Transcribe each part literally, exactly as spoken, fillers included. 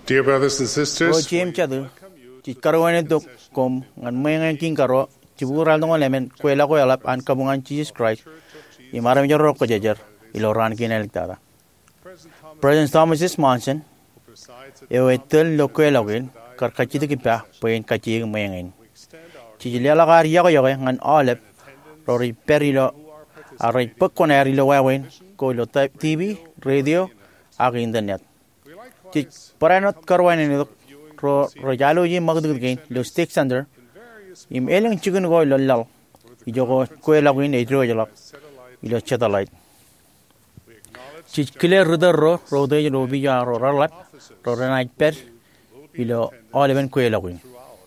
Dear brothers and Ro sisters, chem chadu chi karwane dok kom ngan mengen king karo chi bural dong lemen kwela ko yalap an kabungan Jesus Christ imaram jor ko jejer iloran kin eliktada. President Thomas S. Monson ewetel lo kwela win kar kachid ki pa poin kachi mengen chi lela gar yago yago ngan alep rori perilo arai pekkoneri lo wawen ko lo T V radio ag internet chi paranot karwane ni ro rojalo yi magdud gain lo stick center im eleng chigun go lo lal ijogo kwela win edro jalap ilo chatalight chi clear rudar ro ro de lo bi ya ro ralat ro night per ilo eleven kwela win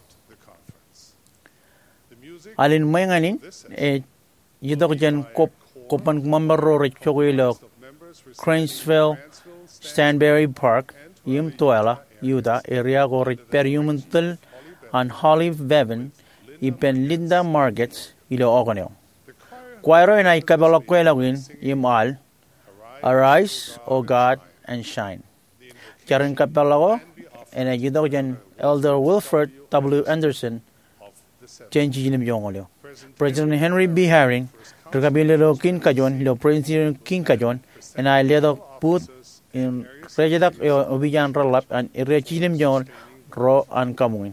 alin menganin e yidog jen kop kopan member ro chogo Cranesville Stanberry Park yum toela yuda area go per yumental an Holly Bevan ipen Linda Margets ilo ogoneo Quairo and I kabalo kwelawin yum al arise O God and shine Karen kapalago and a yidog jen Elder Wilfred W. Anderson change jinim yongoleo President Henry B. Herring Tragabilo King Kajon, Lo President King Kajon, and I later put in Rejadak Obijan Rolap and Rechinim John Ro and Kamuin.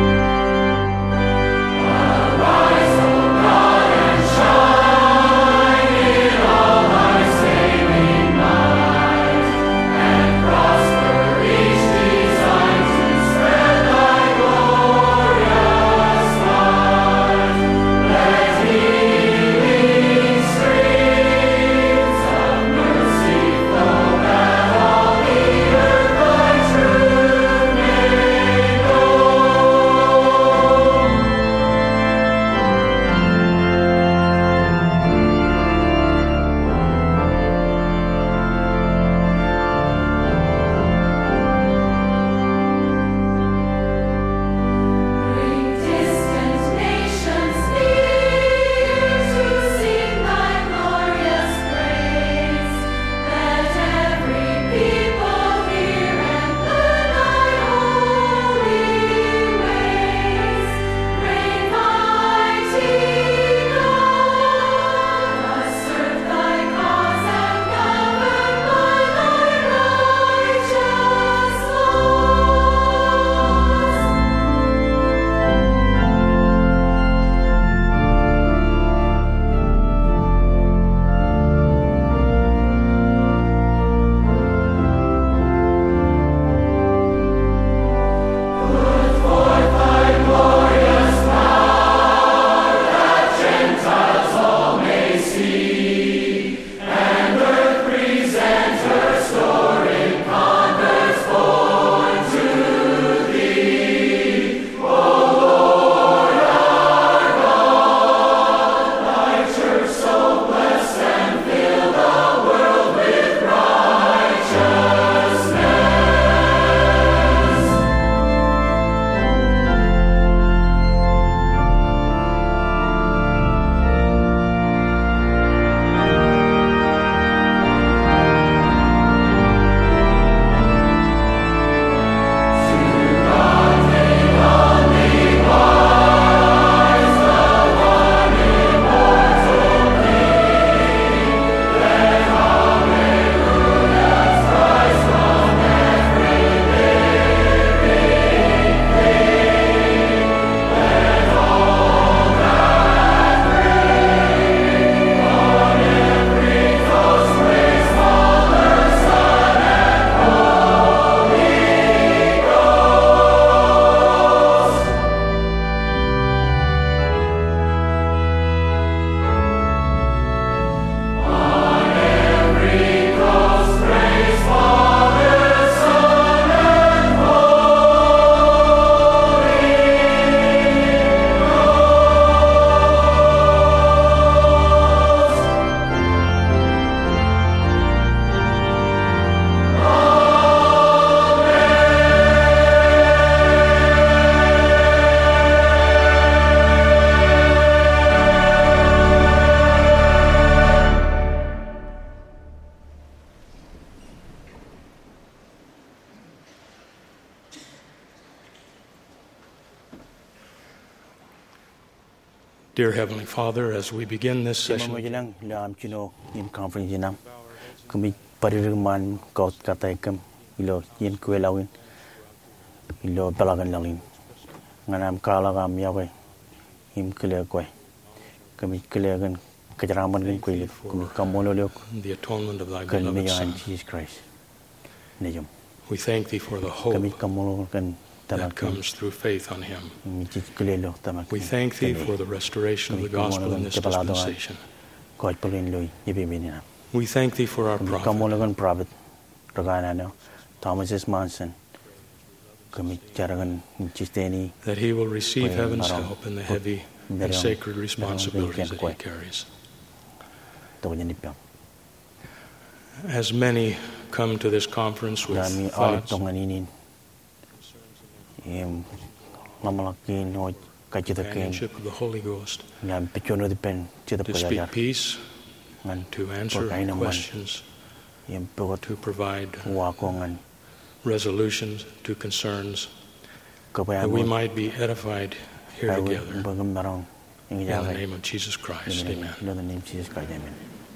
Shine. Dear Heavenly Father, as we begin this session, Mamujilang lam chino im conference jinam. Kami parirman kaut kata ikam ilo yen kuelawin ilo balagan lalin. Nganam kala gam yawe im clear koi. Kami clear gan kajaraman gan kuelif kami kamolo liok. the atonement of Thy Kan beloved meyan Son, Jesus Christ. Nejum. we thank Thee for the hope Kami kamolo gan that tamak comes through faith on Him. mi chit clear lo tamak. We thank Thee for the restoration of the gospel in this dispensation. Koi palin loy yebi minina. We thank Thee for our prophet, Kamulagan Prophet Ragana Thomas S. Monson Kami Charagan Chisteni that he will receive Well, heaven's marang- help in the heavy and marang- sacred responsibilities that he marang- carries. Tawanyanipya. As many come to this conference with Dami alit thoughts tonganinin Im Mamalakin o and Kachitakin companionship of the Holy Ghost Yam Pichono de Pen Chita to speak Payajar peace, Ngan to answer Pagkain naman. questions, Yam Pukot to provide Wakongan resolutions to concerns, that we Kapayan might be edified here I will together. Bagam Marong In the Ingayagay name of Jesus Christ, In amen. the name of Jesus Christ, amen.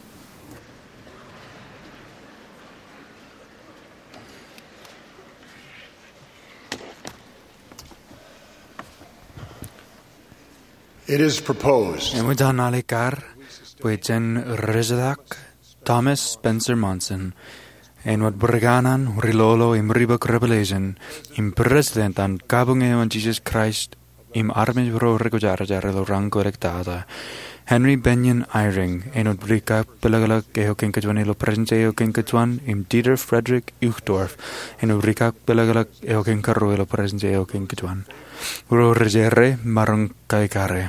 It is proposed Emudan alikar Puiten Rezadak Thomas Spencer Monson en wat Burganan Rilolo im Ribak Revelation im President an Kabunge on Jesus Christ im Armis Bro Regojarja Rang Correctada Henry Benyon Eyring en wat Brika Pelagala Geo Kinkajwan lo Presenteo Kinkajwan im Dieter Frederick Uchtdorf en Brika Pelagala Geo Kinkarro lo Presenteo Kinkajwan Ro Regere Marong Kaikare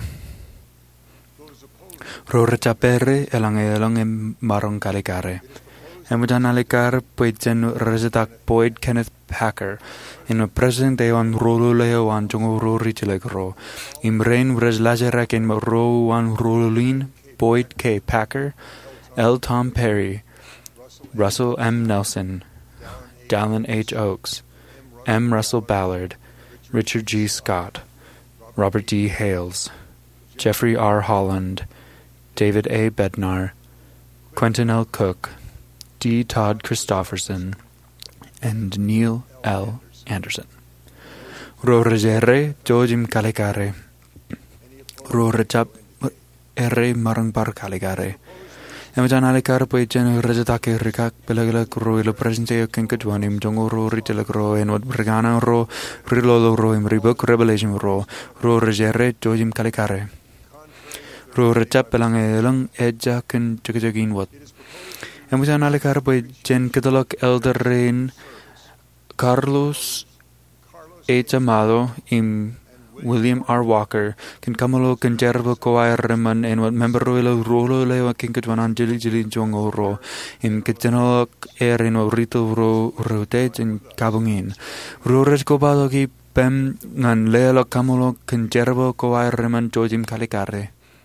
Ro Rechapere elang elang em Marong Kalikare Emudan alikar Puiten Rezadak Boyd Kenneth Packer in a present day on Rolo Leo an Jongo Ro Richilegro im Rain Reslazerak in Ro one Rololin Boyd K. Packer L. Tom Perry Russell M. Nelson Dallin H. Oakes M. Russell Ballard Richard G. Scott Robert D. Hales Jeffrey R. Holland David A. Bednar Quentin L. Cook D. Todd Christofferson and Neil L. Anderson. Ro regere Jojim Kalikare. Ro rechap ere marangbar Kalikare. Emudan alikar Puiten Rezetake Rikak Pelagala Ro ilo presente Kinkajwanim Jongo Ro Ritelagro en wat Brigana Ro Rilolo Ro im Ribuk Revelation Ro Ro regere Jojim Kalikare. Ro rechap pelang elang eja kin jagajagin wat. Emudan alikar Puiten Kedalok Elder Rain Carlos H. Amado im William R. Walker kin kamalo kin jerbo koai reman en wat member roilo rolo leo kin kitwanan jili jili jongo ro im kitano er en rito ro rotate in kabungin ro res kobado ki pem ngan leo kamalo kin jerbo koai reman jojim kalikare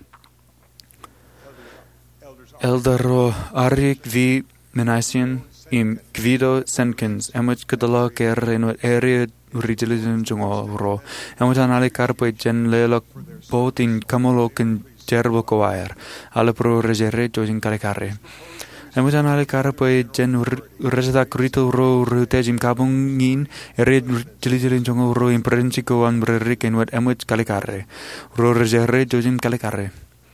Elder ro Arik V. Menaisian im Guido Senkins emuch kadala ker en wat area Rijilizin Jongo Ro Emudan alikar Puiten lelok boat in kamolo kin jerbo koair alapro regere Jojin Kalikare Emudan alikar Puiten Rezadak Rito Ro Rutejim Kabungin ere Rijilizin Jongo Ro in Princico an Brerik en wat emuch Kalikare Ro regere Jojin Kalikare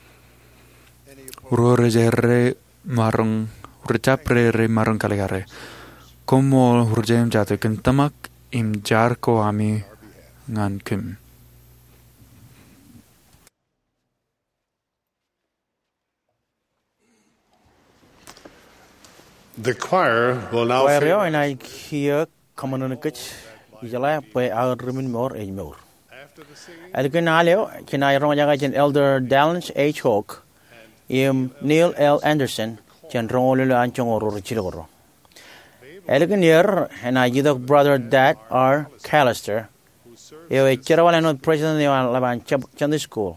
Ro regere marong Rechapre re marong Kalikare Como Rujem Jatu kin tamak im jar ko ami ngan kim. the choir will now Choir sing yo and I hear common on a kitch Ijala pay our rimin more age more. Alkin aleo can I rong yaga jen Elder Dallin H. Hawk im Neil L. Anderson jen rong lulu anchong oro chiloro. Alkin yer and I yidok brother Dad R. Callister yo e chirawala no president yo laban chandi school.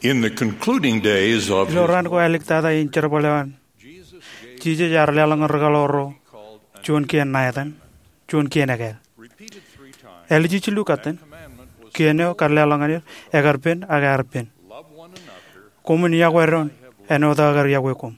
In the concluding days of his Iloran ko alik tada in cherbolewan. Chije jar lelang regaloro. Chun kien naetan. Chun kien agel. Elji chilu katen. Kieneo karlelanganir agar pen agar pen. Kumun yagweron eno da agar yagwekum.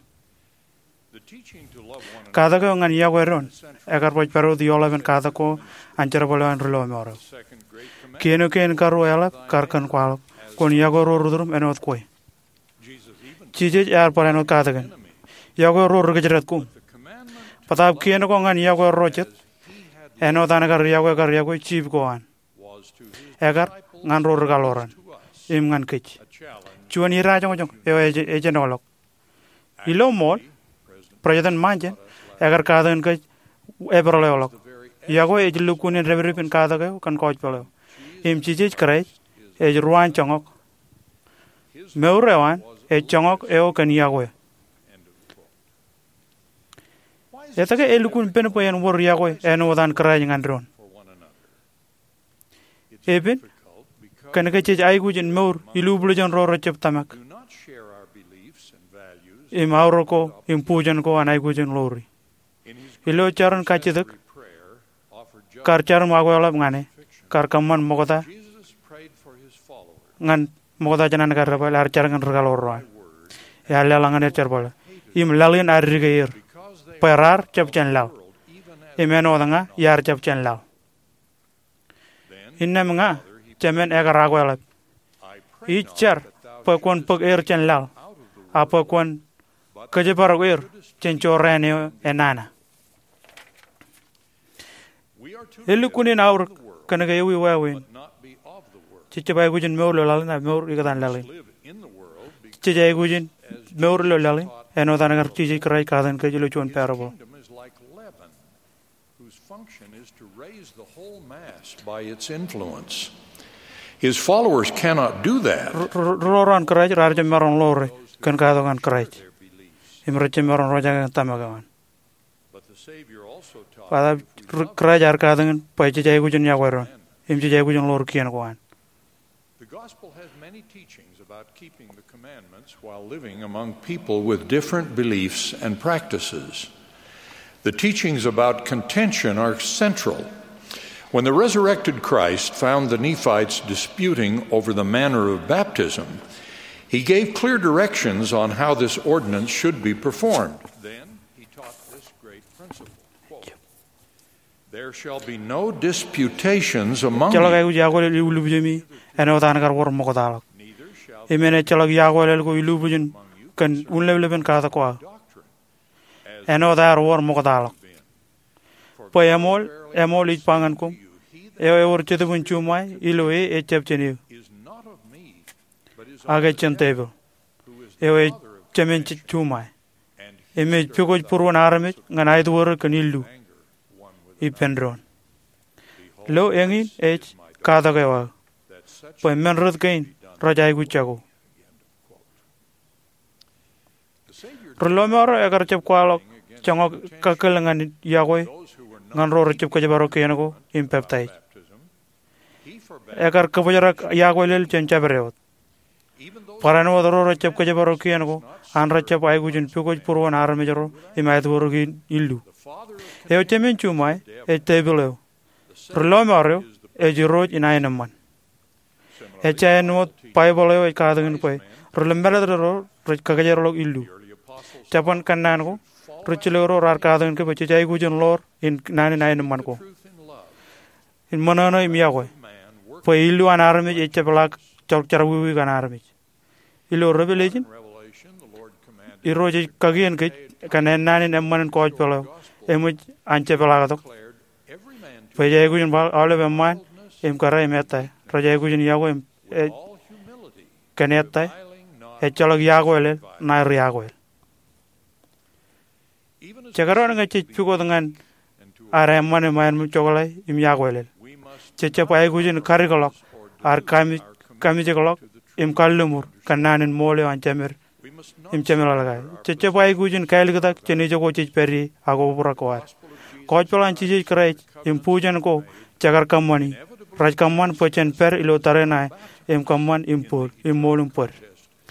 Kada ko ngan yagweron agar poj pero di olaven kada ko ancer bolewan relo moro. Kieneo kien karu elap karkan kwal kon yagoro rudrum enot koi. Chije yar par enot kada gan. Yagoro rugejret kum. Patab kieneo ko ngan yagoro chet enot anagar yagwe gar yagwe chip ko an. Agar ngan ro regaloran im ngan kech chuan ira jong jong e e jenolok ilo mol president manjen agar kaden ke e brololok yago e jilu kunin reveripin kada ke kan coach pelo im chije krai e ruan chongok meurewan e chongok e o kan yago etake e lukun pen po en wor yago e no dan krai ngan dron Eben, kan ka chej ay gujin meur ilu blujan ro ro chep tamak. Im auro ko im pujan ko anay gujin lori. Ilo charan ka chedek. Kar char magwalap ngane. Kar kaman mogota. Ngan mogota janan kar rabal ar char ngan regaloro. Ya lalangan char bala. Im lalin ar rigair. Perar chep chan law. Imeno danga yar chep chan law. Inna mga cemen agar agwelap. Ichar pekwan pek air chen lal. Apa kwan kejebar air chen chorene enana. Elu kunin aur kana ga yewi wawin. Chiche bay gujin meur lo lalin meur igatan lalin. Chiche gujin meur lo lalin eno tanagar chiche krai kadan ke jilo chon parable. The whole mass by its influence. His followers cannot do that. Roran kraj rarje maron lore kan kadongan kraj. Imreche maron roja tamagawan. But the Savior also taught Pada kraj ar kadongan paje jay gujun yagwaron. Imje jay gujun lor kian kwan. The gospel has many teachings about keeping the commandments while living among people with different beliefs and practices. The teachings about contention are central. When the resurrected Christ found the Nephites disputing over the manner of baptism, he gave clear directions on how this ordinance should be performed. Then he taught this great principle. Quote, there shall be no disputations among you. Neither shall Payamol, Emol each pangankum, Eor Chetabun Chumai, Iloe, a chapchenu. Agachan table. Ewe Chemen Chumai. Image Pukoj Purwan Aramich, and I work an illu. Ipendron. Low Engin, H. Kadagawa. Pay Menrod Gain, Rajai Guchago. Rolomar Agarchap Qualok, Changok Kakalangan Yahweh. Ngan ro recep ko jabaro kene ko impeptai agar kabajarak yagwelel chencha berewot parano ro recep ko jabaro kene ko an recep ay gujun piko purwan arme jaro imayt woro gi illu e temen chumai e tebelo rlo maro e jiro inaynam man e chaynot pay bolo e kadangin koy rlo meladro rec kagajaro illu chapan kannan ko Ruchiloro Arkadon Kibachai Gujan Lor in ninety-nine Manco. In Monano Miawe. For Ilu an army, a chapelak, Chokcharawi an army. Ilo revelation Iroji Kagian Kit, Canan in a man coach fellow, Emich and Chapelado. For Jagujan Bal, Oliver Man, Imkara Meta, Rajagujan Yawem, Caneta, a Chalak Yaguel, Nairi Yaguel. Chakaron nga chich puko dengan are mane main chokolai im yagwelel cheche pai gujin karikolok ar kami kami jekolok im kallumur kananen mole an chemer im chemer lagai cheche pai gujin kail gata cheni jogo chich peri ago pura kwar koj polan chich krai im pujan ko chakar kamani raj kamman pochen per ilo tarena im kamman impur im molum per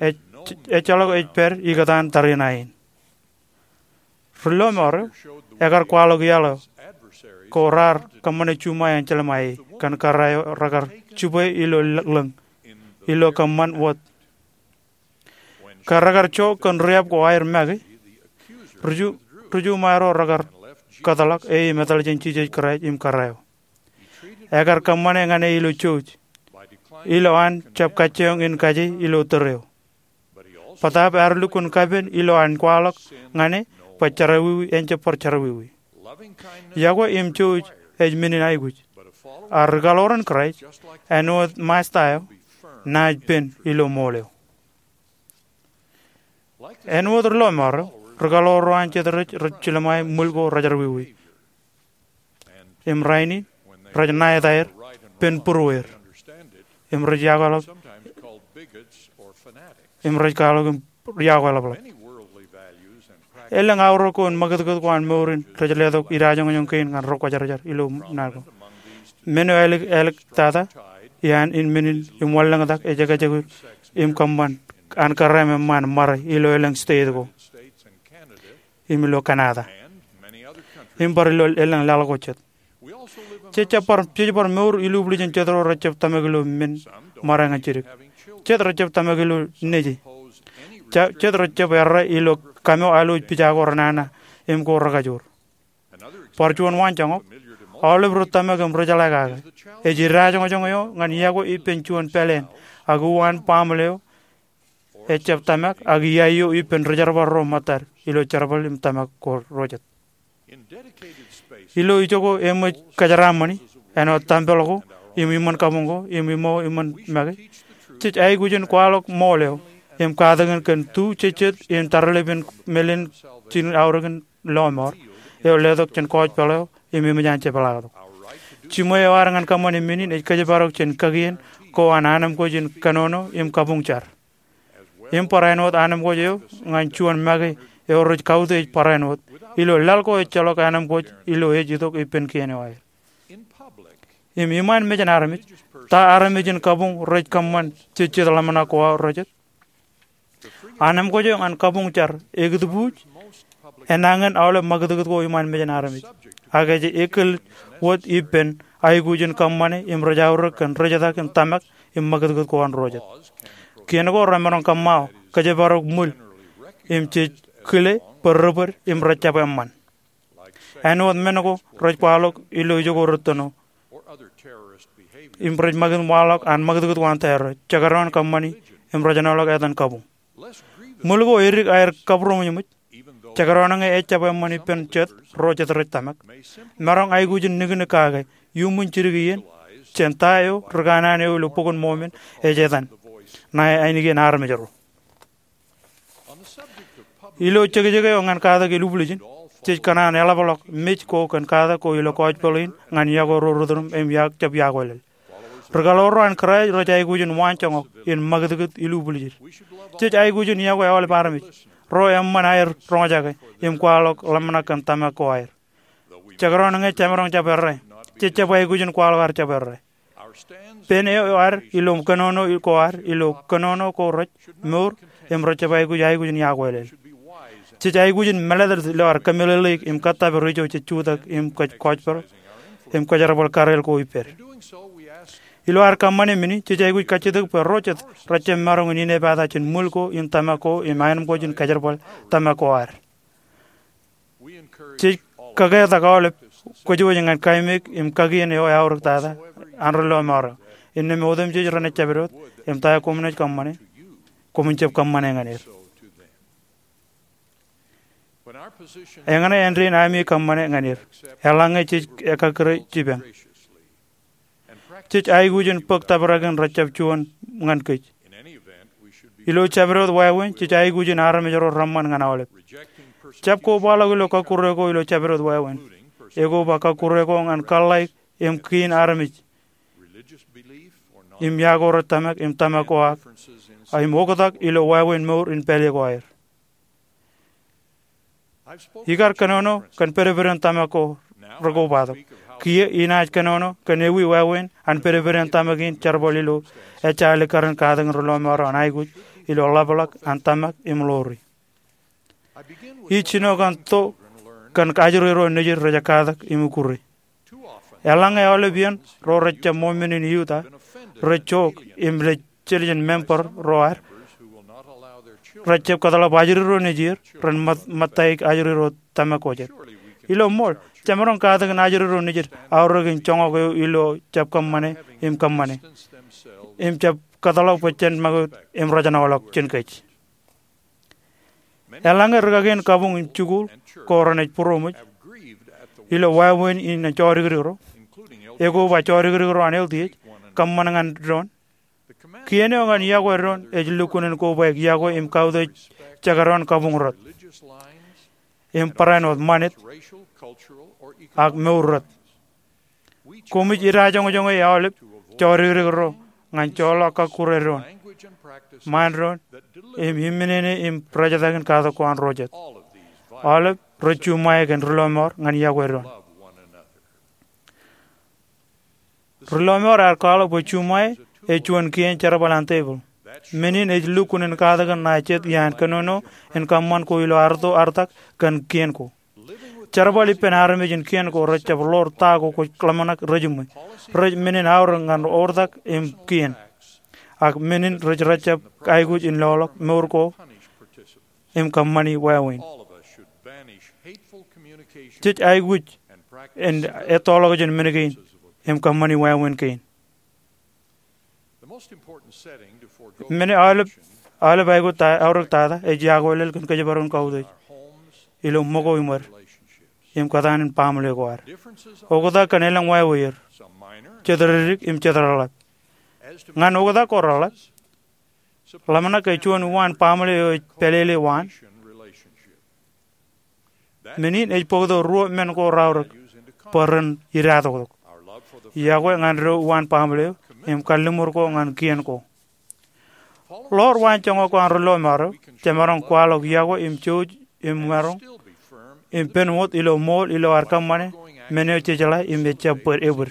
e chalok e per igatan tarinain. Rilo more agar kwalo gyalo korar kamane cuma yang celemai kan karayo ragar cuba ilo leng ilo kaman wat karagar cho kan riap ko air magi ruju ruju maro ragar katalak e metal jenci jej karai im karayo agar kamane ngane ilo choj ilo an cap kacang in kaji ilo tereo patap arlu kun kaben ilo an kwalok ngane pacharawi ence parcharawi yago im choj ej minin aiguj ar galoran krai eno mastayo naj pen ilo moleo eno drlo mar regaloro ance drech rechlamai mulgo rajarwi im raini rajnaya dair pen purwer im rajagalo im rajgalo yagalo elang auro kon magadagad kwan morin rajaledo irajong nyong kain ngan rok wajar-wajar ilo nago meno elek elek tata yan in minin im wallang dak e jaga jago im kamban an karame man mar ilo elang state go im lo Canada im barilo elang lal go chet checha par checha par mor ilo bli jen chetro rachep tamaglo min maranga chirik chet rachep tamaglo neji chet rachep erra ilo kamo alo pijago ranana em ko ragajur parchuan wanchango ole brutame gam rojalaga e jirajo ngojo yo ngan yago i penchuan pelen agu wan pamleo e chep tamak agi yayo i pen rejarbar ro matar ilo charbal im tamak ko rojat ilo ijogo em kajaramani eno tambelgo imi man kamungo imi mo iman mage chich ay gujen kwalok moleo em kadagan kan tu chechet em tarleben melen tin auragan lomor e ledok chen coach pelo em mi janche pelado chimoy warangan kamone minin e kaje barok chen kagien ko ananam ko jin kanono em kabungchar em parainot anam ko yo ngan chuan mage e oroj kaude parainot ilo lalko e chalok anam ko ilo e jidok e pen kene wai em iman mejan aramit ta aramejin kabung roj kamman chechet lamana ko rojet anam ko jo an kabung char egdubuj enangan awle magdugut ko iman mejan aramit agaje ekel wot ipen ay gujen kammane im rajawr kan rajada kan tamak im magdugut ko an rojat kien go ramaron kamma kaje barok mul im che kle perber im rachap amman anot menego roj palok ilo jogo rotono im roj magan walok an magdugut wan ter chagaron kammani im rajanalok edan kabung mulgo erik air kabro munyumut chagaronang e chapa mani pen chet rojet retamak marong ay gujin nigne kaga yumun chirigiyen chentayo rganane ulo pokon momen e jetan na ay nige nar mejaro ilo chege chege ngan kada ke lubulin chej kanan ela bolok mech ko kan kada ko ilo koch polin ngan yago rodrum em yak chap yagolel regaloro an kray rojay gujin wanchong in magdugut ilubulin chej ay gujin yago awal paramit ro em man air roja ke im kwalok lamna kan tama ko air chagron nge chamarong chaperre cheche bay gujin kwal war chaperre pene ar ilum kanono il ko ar ilo kanono ko roj mur em roche bay gujay gujin yagolel cheche ay gujin meladar lor kamelele im katta be rojo chechudak im koch koch per im kojarabol karel ko iper ilo ar kamane mini cheche guj kachedak per rochet rachem marong ni ne bada chen mulko in tamako in mainam ko jin kajarbol tamako ar che kage da gole ko jo ngan kaimek im kage ne o aur tada anrlo mar in ne modem je rane chaberot im ta komne kamane komun chep kamane nganer engane enri na mi kamane nganer elange che ekakre chiben chich ay gujen pak tabaragan rachap chuan ngan kech ilo chabrod wawen chich ay gujen aram jaro ramman nganawale chap ko bala gulo ka kurre ko ilo chabrod wawen ego ba ka kurre ko ngan kalai em kin aramich im yago ratamak im tamako ak ay mogodak ilo wawen mor in pele ko air higar kanono kan pereveran tamako rogo bado kiye inaj kanono kanewi wawen an pereveran tamagin charbolilo e chale karan kadang rolo maro anai guj ilo labalak antamak imlori ichino kan to kan kajuro nejir raja kadak imukuri elang e ole bien ro racha mominin yuta rachok imle cheligen member roar rachep kadala bajiro nejir ran mataik ajiro tamakojer ilo mol chamaron kadak najiro nejir awrogin chongo ilo chap kamane im kamane im chap kadala pechen mago im rajana walak chenkech elang ergagen kabung chugul korone promuj ilo wawen in chorigiro ego ba chorigiro anel die kammanangan ron kiene ngan yago ron ejlukunen ko ba yago im kaude chagaron kabung rot im paranod manet ak meurat komi ira jongo jongo yaole chorigiro ngan chola ka kureron manron im himmenene im prajadagen kada ko an rojet ale rochu maegen rulomor ngan yagoron rulomor ar kala bochu mai e chuan kien charabalan table menin e lukunen kada gan naichet yan kanono en kamman ko ilo arto artak kan kien ko charabali penare mejin kien ko rocha lor tago ko klamanak rejum rej menin awr ngan ordak im kien ak menin roj racha kayguj in lolok murko im kammani wawin chich ayguj en etologen menegin im kammani wawin kain meni alab alab aygu ta awrak tada e jagolel kan kajabaron kawde ilo mogo imar im kadanin pamle gwar ogoda kanelang wawir chedrerik im chedralat ngan ogoda korala lamana kay chuan wan pamle pelele wan menin e podo ro men ko rawrak paran irado yago ngan ro wan pamle em kallimur ko ngan kien ko lor wan chongo ko an ro maro chamaron kwalo yago im chuj im maro im penmot ilo mol ilo arkam mane meneo chejala im becha per ever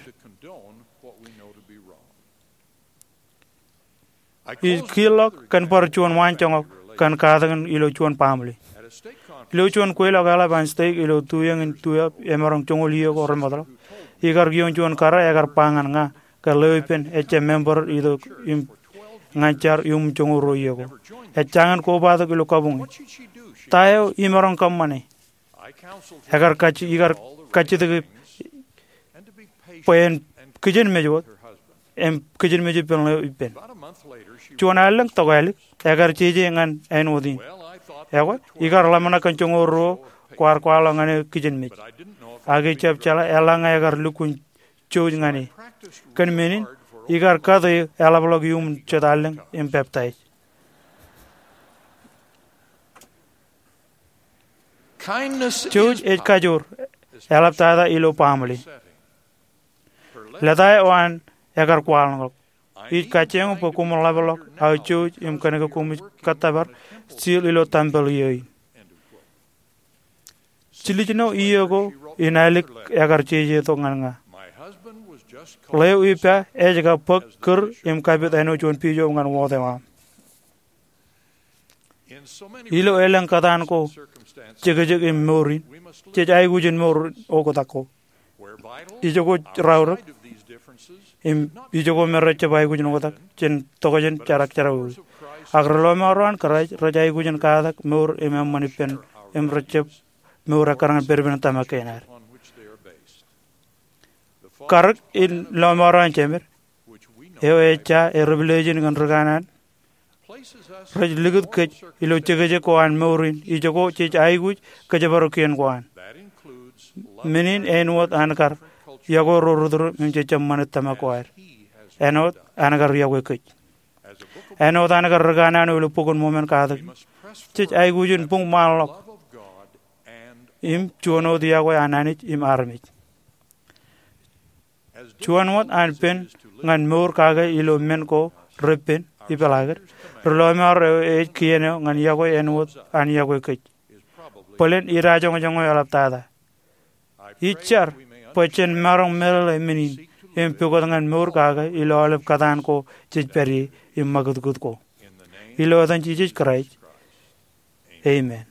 is kilok kan par chuan wan chong kan kadangan ilo chuan pamli ilo chuan kuela gala ban steak ilo tuyang in tuya emarong chongolio ko remodro igar gion chuan kara agar pangan nga ka leupen eche member ido im ngachar yum chongoro yego e changan ko bado ilo kabung tayo imarong kamane agar kachi igar kachi de pen kijen mejo em kijen mejo pen pen chuan alang togal agar cheje ngan en odin yago igar lamana kan chongoro kwar kwala ngane kijen mej age chap chala elang agar lukun choj ngane kan menin igar kade elablog yum chodaleng em peptai choj et kajur elap tada ilo pamli ladai wan agar kwal it kacheng po kumol labalok au chuj im kanega kum katabar sil ilo tambel yoy chilijno iyogo inalik agar cheje to nganga leu ipa ejga pokkur im kabet eno chon pijo ngan wodema ilo elang kadan ko chegejeg im morin chejai gujen mor ogodako ijogo rawro im ijogo merche bai gujen ogodak chen togojen charak charawu agrolo maran karaj rajai gujen kadak mor im manipen im rechep mor akaran berben tamakenar karak in lamaran chemer eo echa e revelation ngan raganan raj ligut ke ilo chegeje ko an morin ijogo chej aiguj kajabaro kien kwan menin enwot ankar yago rorodro minje chamman tamakwar enot anagar yago kech enot anagar raganan ulo pogon momen kadak chej aigujun pung malok im chuano diago ananich im armich chuanwat an pen ngan mor kaga ilo men ko repen ipalagar rolomar e kieno ngan yago enwot an yago kech polen irajo ngong alap tada ichar pochen marong merle menin em pego ngan mor kaga ilo alap kadan ko chejperi im magud gud ko ilo dan Jesus Christ. Amen.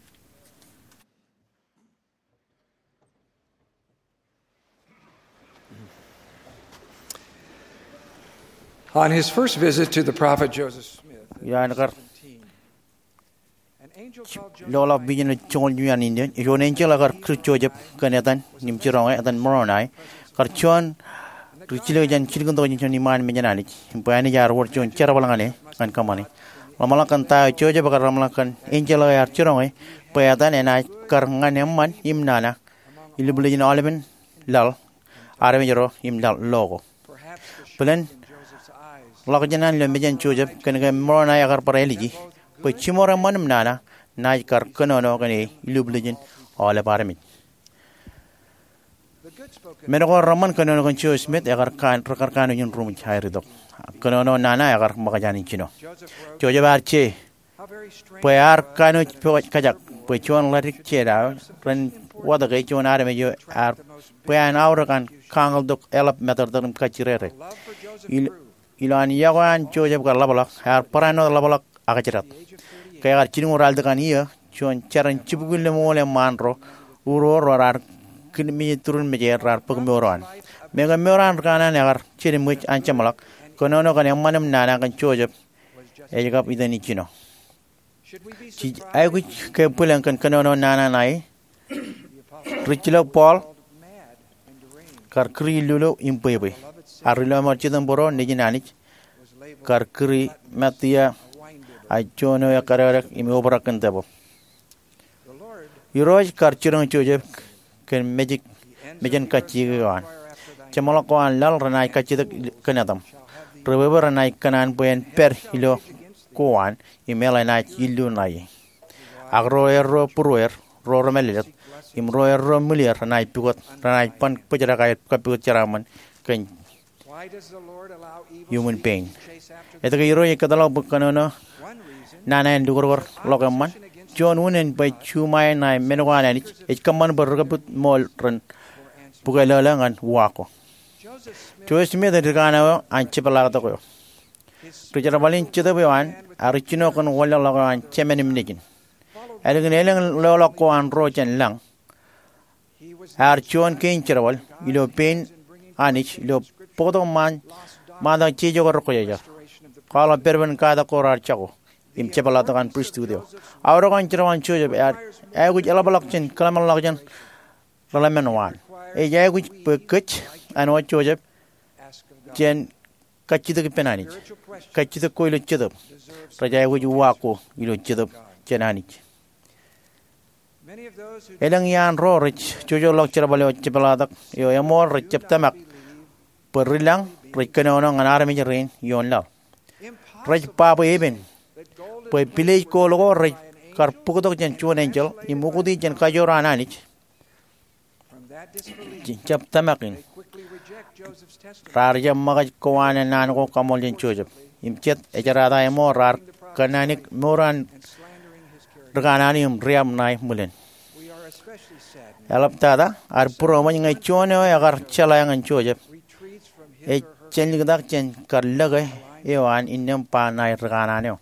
On his first visit to the prophet Joseph Smith, Ya nakar an angel called Joseph lola bijin chol yuan indian yo nen chela kar Joseph kanatan nim chirong atan moronai kar chon Richile jan chilgun to jan iman me janani bayani jar wor chon chera balangane kan kamani lamala kan ta Joseph kar lamala kan angel yar chirong bayatan ena kar ngane man imnana ilu bulin oliven lal arame jaro imdal logo Pelen Lakajanan le mejan Joseph kan ga morona ya kar pareliji pe chimora manam nana nai kar kanono kane ilublijin ole parami Menego raman kanono kan Joseph Smith ya kar kan prakar kanu yun rum chairi dok kanono nana ya kar makajani chino Joseph arche pe ar kanu kajak pe chon larik chera ran wada ga chon are me yo ar pe an aura kan kangal dok elap meter dam kachirere Ilan yawan Joseph kar labalak har parano labalak akachirat kaya kar chinu oral de kaniya chon charan chibugul le mole manro uro rorar kinmi turun meje rar pagmeoran mega meoran kana ne kar chini much anchamalak konono kan manam nana kan Joseph ejap idani chino chi ay ku ke pulang kan konono nana nai richilo Paul kar kri lulo impebe Arilo marchidan boro nijinanich karkri matia achono ya kararak imi obarakan tabo Yuroj karchirong Joseph ken magic mejan kachigan chamalakwan lal ranai kachidak kanadam Reweber ranai kanan poen per hilo koan imela nai ilu nai agro erro puruer ro romelet imro erro mulier ranai pikot ranai pan pajarakai kapikot charaman ken human pain. Ito kay Roy kadalaw bukanono nana and dugor lokaman. John unen by chumay na menuana ni it kaman bargaput mol run pugalalangan wako. Joseph Smith regana an chipalata ko. Prijarabalin chitabuan arichino kon wala lokan chemenim nikin. Alagan elang lolako an rojan lang. Archon king chirawal ilo pain anich ilo Podo man manda chijo ko rokoya kala perben kada korar chako im chepalata kan pristudio awro kan chirawan choje ar ay guj alabalak chen kalamal lakjan ralamen wan e jay guj pekech an wa choje chen kachita penani kachita koilo chedap rajay guj wako ilo chedap chenani elang yan ro rich chojo lak chirabale chepalata yo amor cheptamak Perilang, rekanono nganara mi jerin yon la. Rej papa eben. Pe pilej ko logo rej kar pukudok jen chuan angel ni mukudi jen kajora ananich. Jap tamakin. Rar jam magaj koane nan ko kamol jen Joseph. Imchet ejarada emo rar kananik moran reganani um riam nai mulen. Alap tada ar puro man ngai chuane agar chalayangan Joseph. E chen ligdak chen kar lagay ewan inyam pa nai regana neo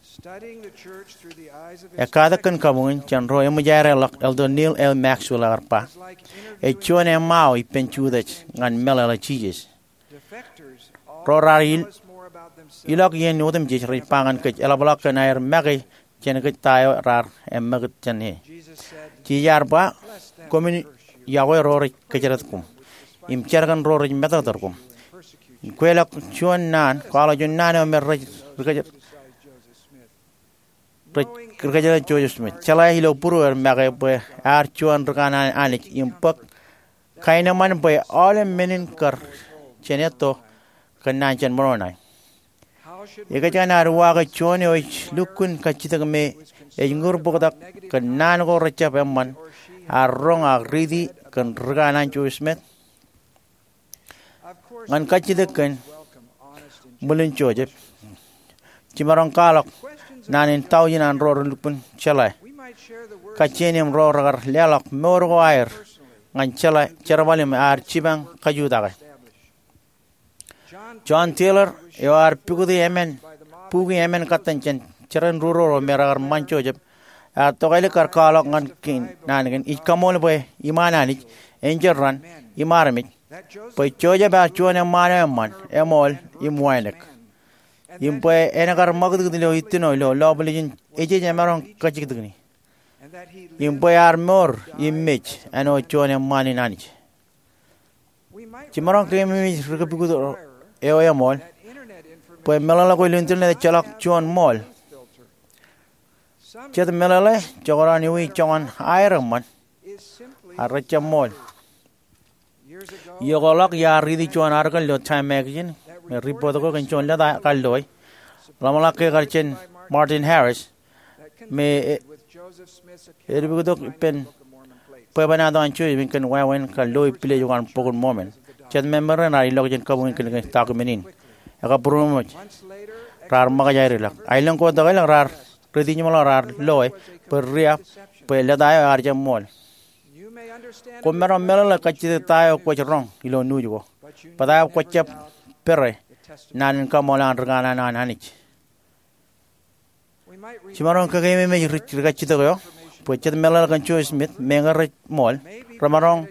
e kada kan kamun chen ro e mujare lak eldo Neil L Maxwell arpa e chone mau I penchudach ngan melala chijes ro raril ilak yen notem je ri pangan ke elablak nair magi chen ke tayo rar e magat chen he chi yarba komin yawe ro ri kejerat kum im chargan ro ri metator kum Kuelak chuan nan kala jun nan mer rekajer rekajer Joseph Smith chalai hilo puru er mage pe ar chuan rekana anik impak kaina man pe ole menin kar cheneto kanan chen moronai ega jana ruwa ga chuan oi lukun kachita me e ngur bodak kanan go recha pe man arrong agridi kan rekana Joseph Smith ngan kachidekan mulin Joseph cimarong kalok nanin tawin an ror lupun chalai kachenim ror gar lelak morgo air ngan chalai charwalim ar cibang kajudaga John Taylor yo ar pugudi emen pugi emen katanchen charan ruro ro mera mancho jeb a to kale kar kalok ngan kin nan ich kamol boy imanani enjeran imarami poi choja ba chuane mane man emol imwainek impo enakar magdu dilo itino lo loblin eje jamaron kachik dugni impo ar mor image ano chuane mani nani chimaron kremi rikapigu eo emol poi melala ko internet chalak chuan mol chet melala chogorani wi chongan iron man archa mol yogolak ya ridi chuan arkan lo time magazine me report ko kan chon la da kalloi lamala ke garchen Martin Harris me erbigo dok pen pe bana don chui bin kan wa wen kalloi play yuan pokon moment chet member na ri login ka bun kan ta ko menin aka promo rar maga jai rilak ailang ko da ailang rar ridi nyamala rar loy per ria pe la da arja mol ko mero melo ka chi tayo ko rong ilo nu jo pada ko chep pere nan ka molan rgana nan anich chimaron ka game me ka chi to yo po chet melo kan chu smith mengar mol ramarong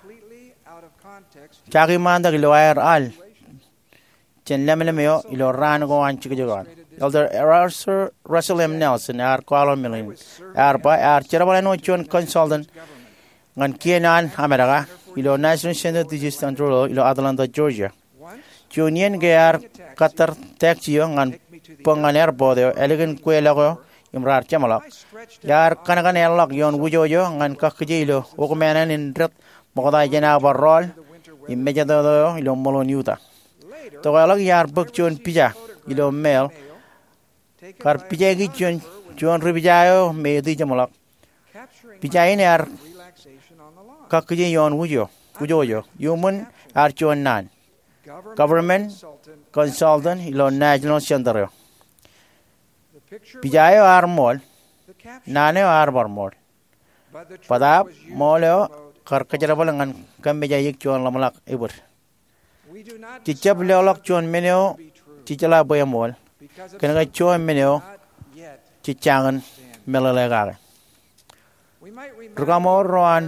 chagi manda ilo air al chen lemle meo ilo ran go an chi jogan elder Russell M Nelson ar kwalo milin ar pa ar cherabala no chon consultant ngan kienan America ilo National Center Disease Control ilo Atlanta Georgia Junior gear Qatar taxio ngan panganer bodo elegant kwelago imrar chamala yar kanagan elok yon wujojo ngan kakje ilo okmenan in ret moda jena barrol immediate ilo molon yuta to elok yar buk chon pija ilo mel kar pija gi chon chon ribijayo me di chamala pija ini ar kakje yon wujo wujojo human ar chon nan government consultant ilo national center pijayo ar mol nane ar bar mol pada moleo kar kajara balangan kambeja yik chon lamalak ibur tichap leolak chon meneo tichala boya mol kanaga chon meneo tichangan melalega rugamor roan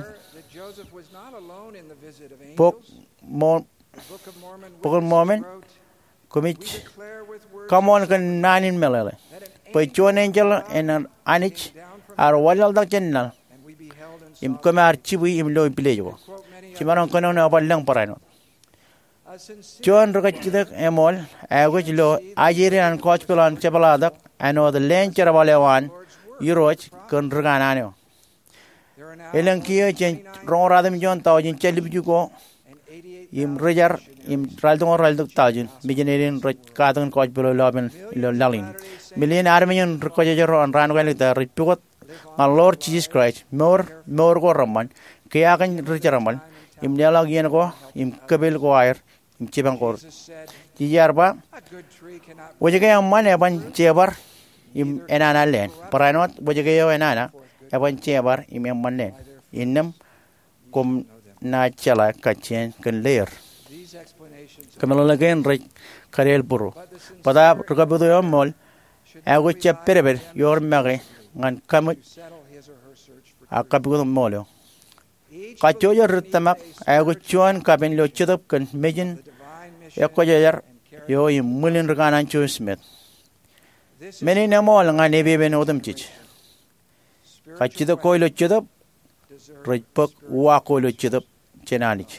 pok mon pokon moment komich kamon kan nanin melele poi chon angel en anich ar walal dak chennal im komar chibu im loy plejo chimaron kono na balang parano chon rogachidek emol agoj lo ajire an coach pelan chebaladak ano the lencher balewan yuroch kon rganano elan kiyo chen ronradem jon tawjin chelibju ko im rejar im raldong raldok tajin bijenerin roj kadon coach belo laben lalin million armion recojer on ran wen the report my Lord Jesus Christ more more go raman kaya kan rejaman im dialog yen ko im kabel ko air im chibang ko jiarba wajege amman ban chebar im enana len paranot wajege yo enana ban chebar im amman len innam kom na chala kachen kan leer kamelo again rek karel buru pada rugabudo yo mol ago chappereber yor mage ngan kam akabudo molo kacho yor tamak ago chuan kaben lo chedop kan mejin ekojer yo imulin rganan chusmet meni namol ngane beben odum chich kachido koilo chedop rejpak wa koilo chedop chenanich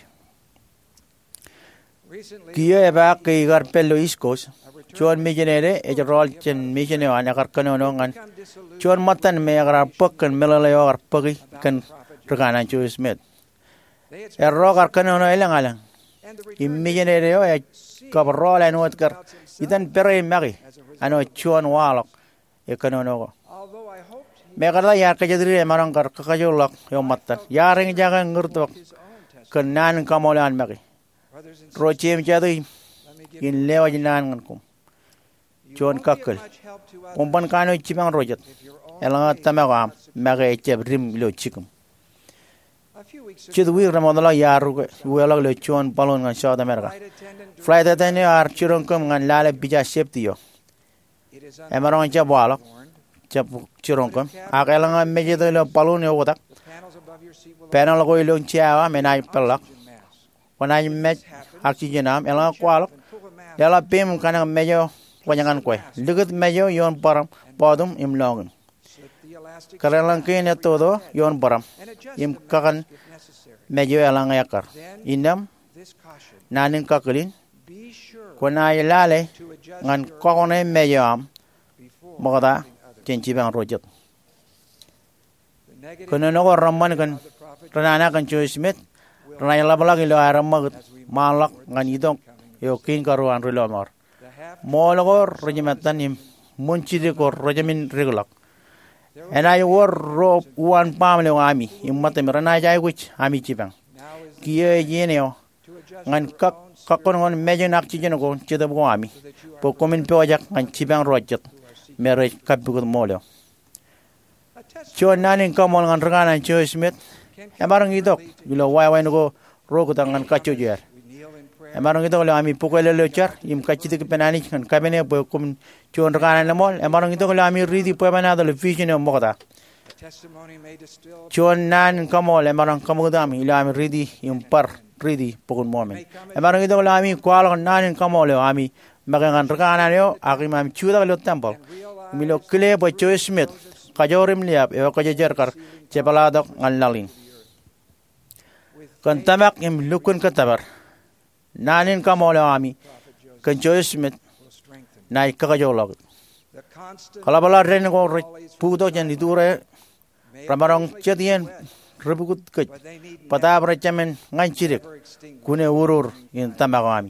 kiyo eba kigar pelo iskos chuan mijenere e rol chen mijene ana kar kanono ngan chuan matan me agar pakkan melalayo agar pagi kan rgana chusmet erro kar kanono elang alang immijenere yo e kabrol anot kar itan pere magi ano chuan walok e kanono go me garda yar ka jedri marang kar kakajolok yo matan yaring jagan ngurtok kenan kamolan magi rochem jadi in lewa jinan kum chon kakkel kumpan kano chimang rojat elanga tamagam mage chebrim lo chikum chidwi ramadala yaru wela lo chon balon ngan South America flight atene ar chirongkum ngan lale bija septio emaron cha balo chap chirong kam akela meje to lo palun yo tak panel ko ilong chiawa menai pelak wanai me oxygenam ela kwalok dela pem kana mejo wanyangan kwe ligut mejo yon param podum im long karalang kene todo yon param im kakan mejo elang yakar indam nanin kakelin kona ilale ngan kokone mejo am magada chenchi bang rojot kono no ramman kan ranana kan Joe Smith ranai labalak ilo aram magut malak ngan idong yo kin karuan rilo mar mologor regimatan im munchide ko regimen regulak enai wor ro wan pamle ami immate mirana jai wich ami chibang kiye yeneo ngan kak kakon ngon meje nak chijen ko chida bo ami po komin pojak ngan chibang rojot mere kabugut molyo Chon nanin kamol ngan rangana Joe Smith emarang idok bilo wai wai no ro ko tangan kacho jer emarang idok le ami pokole le char im kachiti ke penani kan kabene po kum chon rangana le mol emarang idok le ami ridi po bana do le vision mo kota chon nan kamol emarang kamudam ile ami ridi im par ridi pokun momen emarang idok le ami kwal nanin kamol le ami magangan rangana yo agim am chuda le temple milo kle po Joe Smith kajorim liap e ko jejer kar cepaladok ngalnalin kan tamak im lukun katabar nanin kamole ami kan Joe Smith nai kakajolog kalabala ren ko pudo jan idure ramarong chetien rebukut ke pada brachamen nganchirik kune urur in tamak ami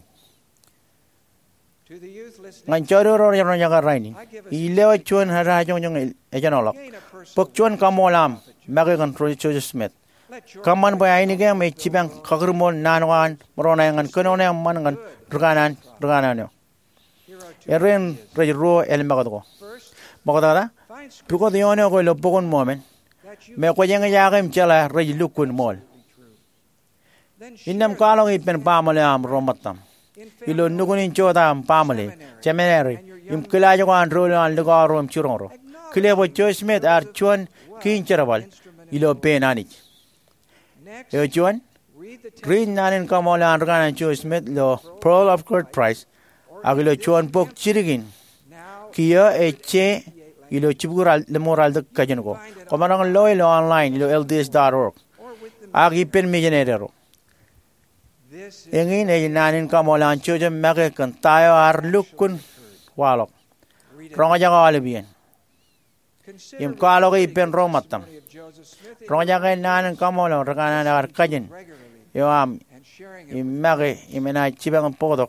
ngancoro ro ro nyaga raini ilewa chuan hara jong jong ejanolak pok chuan kamolam mage kan Joe Smith kaman boy aini ge me chibang kagrumon nanwan morona ngan konone man ngan ruganan ruganan yo eren ro el magado magada puko de ono ko lo pokon momen me ko jeng yagem chala rej lukun mol innam kalong ipen pamale am romatam ilo nugunin chodam pamale chemeneri im kilajo kan rolo an lugar rom churoro kilebo Joe Smith ar chuan kin cherabal ilo penani yo chuan green nanin kamola an rana Joe Smith lo Pearl of Great Price agilo chuan pok chirigin kiya eche ilo chibural le moral de kajengo komarang lo ilo online ilo l d s dot org agi pen millionaire engin e nanin kamolan choje mage kan tayo ar lukun walok ronga jaga alibien im kalo ge pen romatam ronga jaga nanin kamolan ragana ar kajen yo am im mage imena chibang podok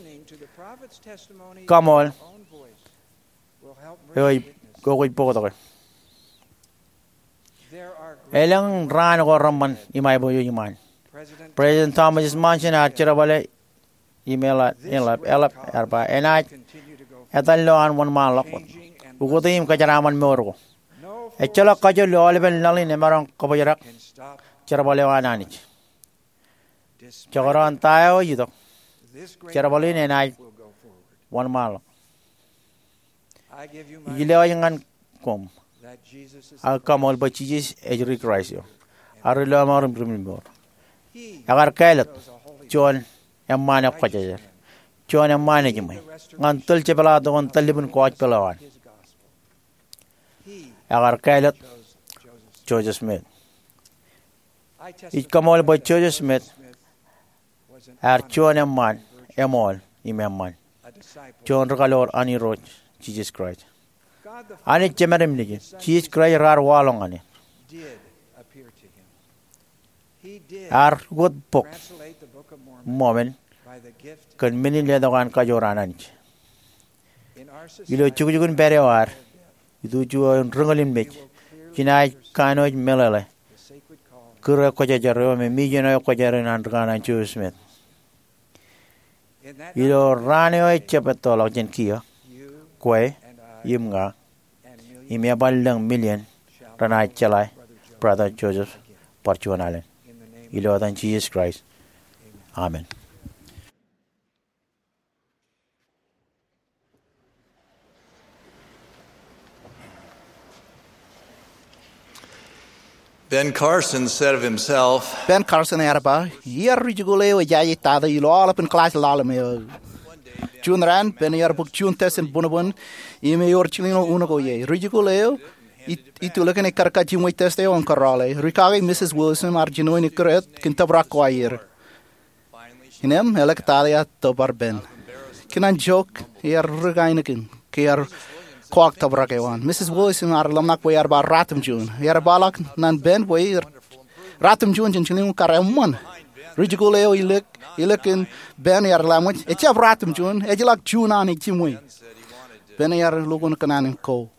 kamol yo go go podok elang ran go ramman imay boyo iman President Thomas Manchin at Cherabale email at Elap Elap Erba and I at the law on one mile. Ugutim Kajaraman Moro. A Chela Kajo Oliver Nalin Emarong Kobayak Cherabale Ananich. Choran Tayo Yido Cherabalin and I one mile. Yilayan come. I'll come all but Jesus Edric Risio. I rely on Primimor. Agar kailat John emana kwajajar John emana jimai ngantul cepala do ngantul libun kwaj pelawan agar kailat Joe Smith ik kamol bo Joe Smith ar John eman emol imemman John regalor ani roj Jesus Christ ani chemerem ligi Jesus Christ rar walong ani ar god pok moment kan mini le dogan ka joranan ilo chugugun berewar itu ju rengalin mech kinai kanoj melale kura ko jaro me mi jeno ko jaro nan kana Joe Smith ilo rane o chepeto lo jen kia kwe yimga imya balang million rana chalai brother Joseph Parchuanalen ilo dan Jesus Christ. Amen. Ben Carson said of himself, Ben Carson era ba, hier rigule o jai tada i lo ala pen class la me. Jun ran ben yer book jun test in bonabon, i me yor chilino uno go ye. Rigule itu lekan e karka ji moi test e on karale. Rikage Missus Wilson margino in kret kintabra kwair. Inem elek talia tobar ben. Kinan joke yer rigainikin kier kwak tabra kewan. Missus Wilson ar lamnak boy arba ratum jun. Yer balak nan ben boy ratum jun jin chilino karamon. Rigule o ilek ilekin ben yer lamot. E chap ratum jun e jilak jun an ik chimoi. Ben yer logon kanan ko.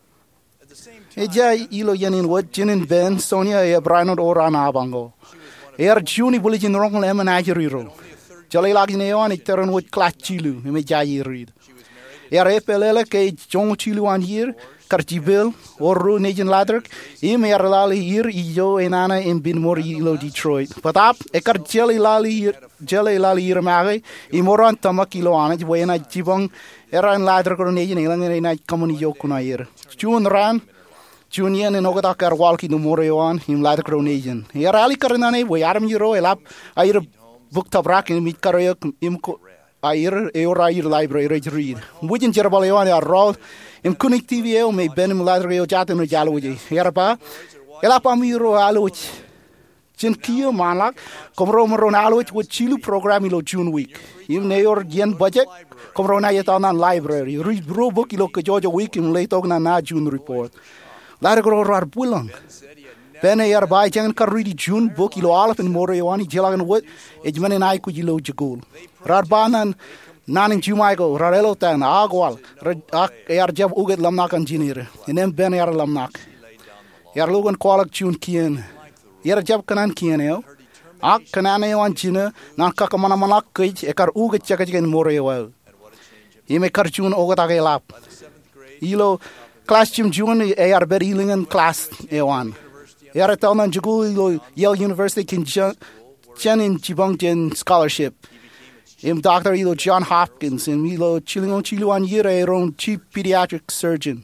Eja ilo yanin wat jinin ben Sonia e Brian oran abango. Er juni bulletin rong lemon ajriro. Jolly lagi neon ik tern wat klat chilu me jai read. Er epelele ke jong chilu an hier kartibel or ro negen later e me er lali hier ijo enana in bin mor ilo Detroit. But up e kar jelly lali hier jelly lali hier mage i moran tamakilo an je wena jibong era en later ko negen ilang ina komuni jo kuna hier. Jun ran Junior en ogata kar walki no morewan him later cronation. Hier ali karnane we arm euro elap air book tabrak in mit karayo im air eura air library read. Wujin jerbalewan ya roll im kunik T V o me benim later yo jaten no jalwoji. Hier ba elap am euro aloch. Chin kiyo malak komro moron aloch with chilu program ilo June week. Im neyor yen budget komro na yetanan library. Read bro book ilo ke jojo week im late na na June report. Later go rar pulang. Ben yer bai jangan karudi June book ilo alaf in morewani jelagan wat ejman en ai ku jilo jegul. Rar banan nanin jumaigo rarelo tan agwal ak yer jab uget lamnak engineer. Enem ben yer lamnak. Yer logan kwalak June kien. Yer jab kanan kien eo. Ak kanane wan jina nan kakamana manak kij ekar uget chakajigen morewa. Ime kar June ogat age lap. Ilo class Jim June e ar berilingen class e one. E ar taunan jugu Yale University kin chen in jibong jen scholarship. Im Doctor ilo John Hopkins im ilo chilingon chiluan yere ron chief pediatric surgeon.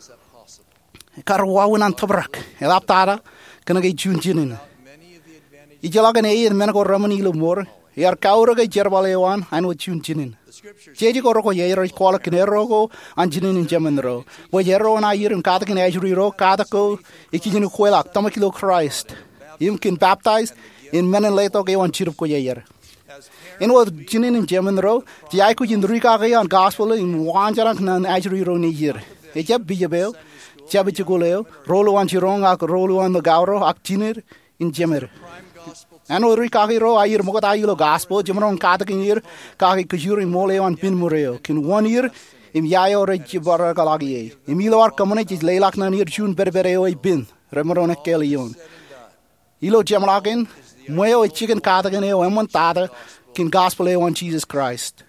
Kar wawunan tabrak. E lap tada kana ge June jinin. I jalagan e in menago ramani ilo mor. E ar kaura ge jerbal e one an wo June jinin. Jeji ko roko yero kwala kinero ko anjinin in jemenro. Wo yero na yir in kada kin ajuri ro kada ko ikijinu kwela tamakilo Christ. Im kin baptize in menen leto ke wan chirup ko yer. In wo jinin in jemenro ti ai ko jin rika ke an gospel in wanjaran nan ajuri ro ni yir. E jab bijabel jab chigoleo rolo wan chirong ak rolo wan gauro ak jinir in jemer. Ano rika ke ro ayir mo ta yilo gospel jemron kada kin yir ka ke kujuri mole wan pin mureo kin one year im yayo re jibara kalagi im ilo ar community leilak nan yir jun berbere oi bin remron kelion ilo jemlagen moyo chicken kada kin e wan tada kin gospel e wan Jesus Christ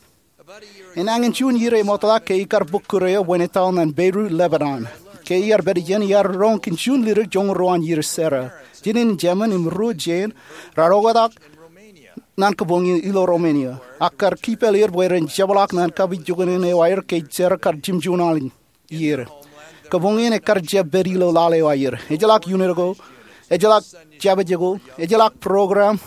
en angin jun yire motala ke kar bukureo wenetown and Beirut Lebanon ke yar berigen yar ron kin jun lir jong roan yir sera jinin German im Rujen rarogadak nan kabongi ilo Romania akar kipel yer boeren jabalak nan kabi jugane ne wire ke cer kar jim junalin yer kabongi ne kar jabberilo lale wire ejalak unergo ejalak jabajego ejalak program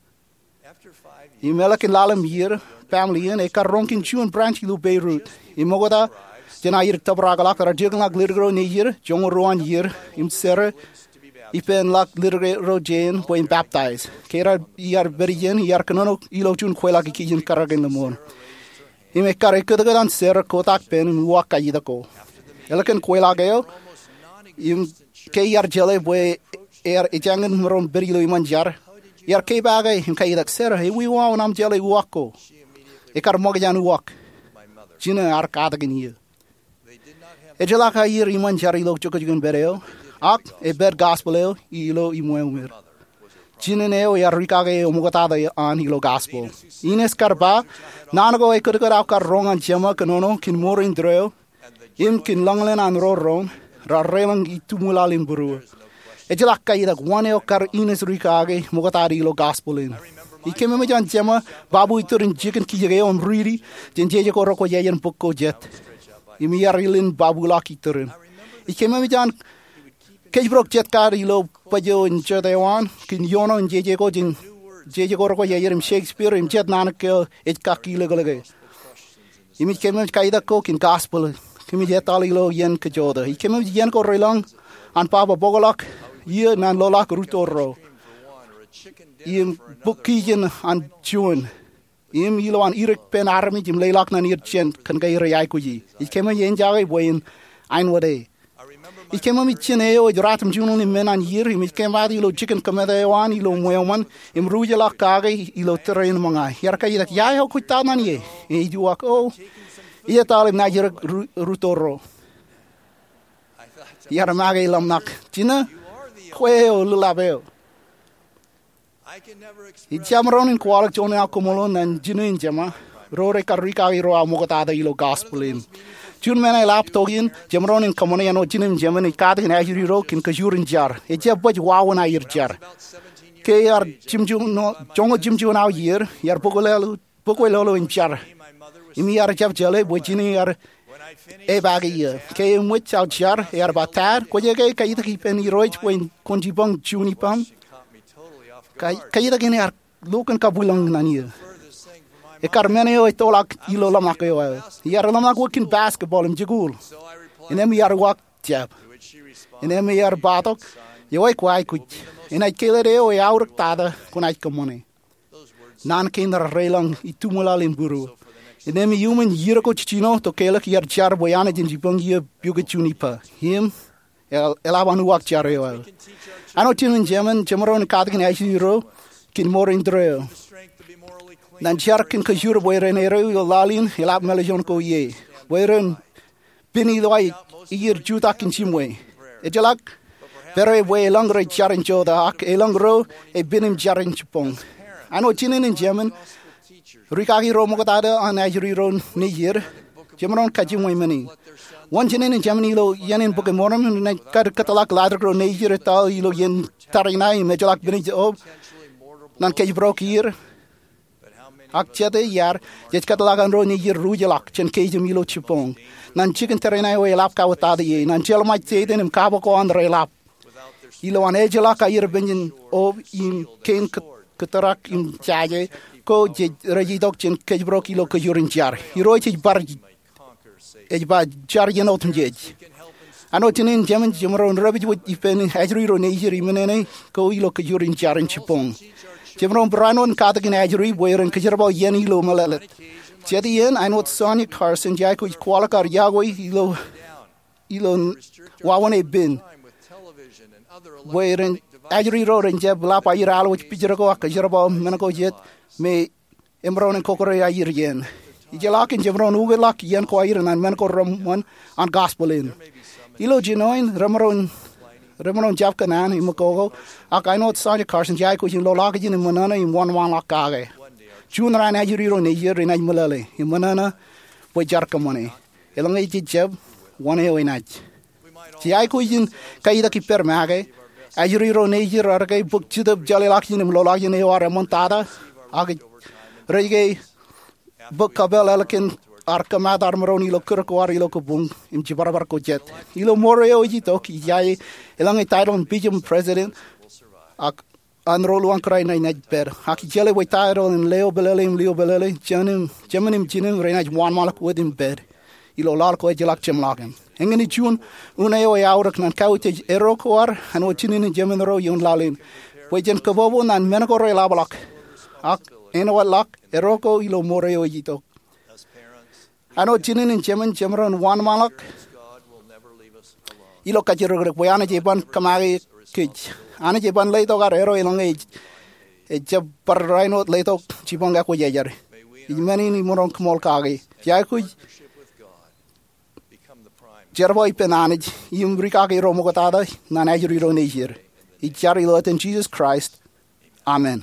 imelak lalam yer family en ekar ronkin jun branch ilo Beirut imogoda jena yer tabragalak rajegnak lirgro ne yer jong roan yer im ser Ipen lak lirre rojen poin baptize. Kera iar berijen iar kanono ilo jun kwela ki kijin karagen lemon. Ime kare kedagan ser kotak pen waka yidako. Elken kwela geo im ke iar jele boy er ijangen mron berilo imanjar. Iar ke bagay im kayidak ser he we wa nam jele wako. Ekar mogjan wak. Jina ar kadagen ye. Ejela ka ir imanjar ilo chokojun bereo. Ak e ber gospel eo ilo imoemer. Jineneo ya rikage omugatada an ilo gospel. Ines karba nanago e kurkar akar rongan jema kanono kin morin dreo im kin langlen an rorong ra relang itumulalin buru. E jelaka ida one kar ines rikage mugatari ilo gospel in. Ikeme me jan jema babu iturin jiken kijege om riri jenjeje ko roko yeyen pokko jet. Imi yarilin babu laki turin. Ikeme me jan Kej brok jet kar ilo pajo in Taiwan kin yono in jeje ko jin jeje ko ko yerim Shakespeare in jet nanak ke et kaki le gole. Imi kemem kaida ko kin gospel kimi jet ali lo yen ke joda. I kemem yen ko relang an papa bogolak ye nan lolak rutoro. Im bukijin an jun. Im ilo an irik pen army jim leilak nan ir chen kan gai reyai kuji. I kemem yen jage boyin ein wade. I kemem mi chen eo ratum junun im menan yir im kemem ilo chicken kameda wan ilo moeman im rujela kage ilo terrain manga. Yar kai dak yai ho kuita nan ye. E juak o. Ia talim na yir rutoro. Yar mage lam nak. Tina kweo lulabeo. I jamron in kwalak jone akumolon and jinu in jama. Rore karika iro amogotada ilo gospel in. Jun mena lap togin jamron in kamone ano jinim jaman i kad in ajuri ro kin kajurin jar. E jab baj wawan ayir jar. Ke yar jimju no jongo jimju now year yar pogolelo pogolelo in jar. Imi yar jab jale bojini yar e bagi ye. Ke im wich out jar yar batar ko je ke kayita ki pen roich point konjibong juni pam. Kaya gini ar lukan kabulang nani. E karmene o itolak ilo lamak yo. Yar lamak working basketball im jigul. Inem yar wak jab. Inem yar batok. Yo ay kwai kuch. Inay killer o yaurak tada kunay kamone. Nan kinder relang itumula limburu. Inem human yirako chichino to kelak yar jar boyana jin jibong ye buga junipa. Him el elaban wak jar yo. Ano tin German Jamron Katkin Ashiro kin more in drill. Nan Jarkin Kajur Boyrenero Lalin, Elab Melajon ko ye. Boyren Pinny Loy ear Jutak in Chimway. Ejalak very way longer Jarin Jodak, a long row, a binim Jarin Chupong. Ano tin in German Rikagi Romogotada on Ajuri Niger, Jamron Kajimway many. One jinin in Germany lo yen book morum and kat katalak ladder gro Niger tal ilo yen tarina mejalak binij ob nan kay brok hier ak chete yar jet katalak an ro Niger rujelak chen kay milo chipong nan chicken tarina we lap ka wata de nan chel ma chete nim kabo ko an re lap ilo an ejalak ayir benjin ob im ken katarak im chaje ko je rejidok chen kay brok ilo ko yurin jar hiro chi bar Ejba jargen otum jej. Ano tinin jaman jamron rabbit with ifen ajuri ro Niger imene ko ilo ka jurin jarin chipong. Jamron branon katakin ajuri boyren kajarba yen ilo malalet. Jadi yen I know Sonia Carson jako kwalakar yago ilo ilo wawane bin. Boyren ajuri ro renja blapa iral which pijero kajarba menako jet me emron and kokore ayir yen. Ijalak in Jamron Ugelak, Yan Quairan and Menko Ramon on Gospel in. Ilo Genoin, Ramaron Ramaron Japkanan in Makogo, Akaino Sonia Carson Jaiko in Lolakajin in Manana in one one lakage. June ran Ajuriro Niger in Ajmalele, in Manana, with Jarkamone. Elongated Jeb, one eo in Aj. Jaiko in Kaidaki Permage, Ajuriro Niger, Argay book Chidab Jalilakin in Lolakin or Montada, Ag Reggae. Book kabel alakin arkamad armaroni lo kurkwar ilo kubung im chibarabar ko jet ilo moreo jito ki jai elang itaron bijum president ak anrol wan kray na net per ak jele we tayron in leo belele im leo belele janim jamanim jinin rena wan malak within bed ilo lal ko jelak chemlagen engeni chun unayo yaurak nan kawte erokwar an ochinin jamin ro yon lalin we jen kabobo nan menako re labalak ak eno walak eroko ilo moreo jito ano chinin in chemen chemron wan malak ilo kachiro we ana jeban kamari kich ana jeban leito gar ero ilong age e jab parraino leito chibonga ko yejar imani ni moron kmol kage ya ku jerboy penanij imbrika ke romo kotada nanajuri ro nejer i jari lot in Jesus Christ amen.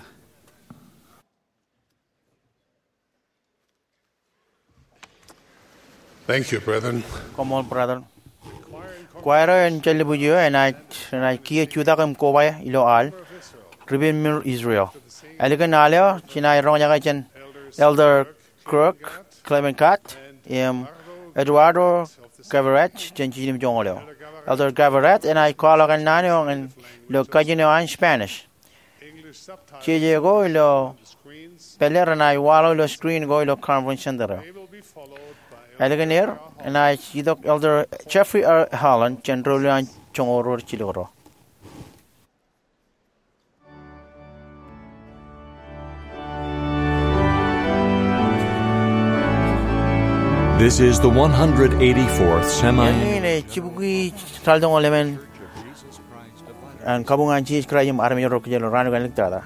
Thank you, brethren. Come on, brother. Choir and Chalibujo and I and I kia chudakam kobaya ilo al Ribin Mir Israel. Aligan alia, Chinai Ronyagan, Elder Kirk, Clement Cat, Eduardo Cavarach, Genjinim Jongoleo. Elder Gavaret, and I call on Nano and lo Cajino in Spanish. Chile go lo Peler and I wallow lo screen go lo convention there. Eleganir, and I see the Elder Jeffrey R. Holland, General and Chongoro Chiloro. This is the one hundred eighty-fourth semi. Chibuki Taldon Eleven and Kabungan Cheese Crayum Army Rokijalo Rano Electada.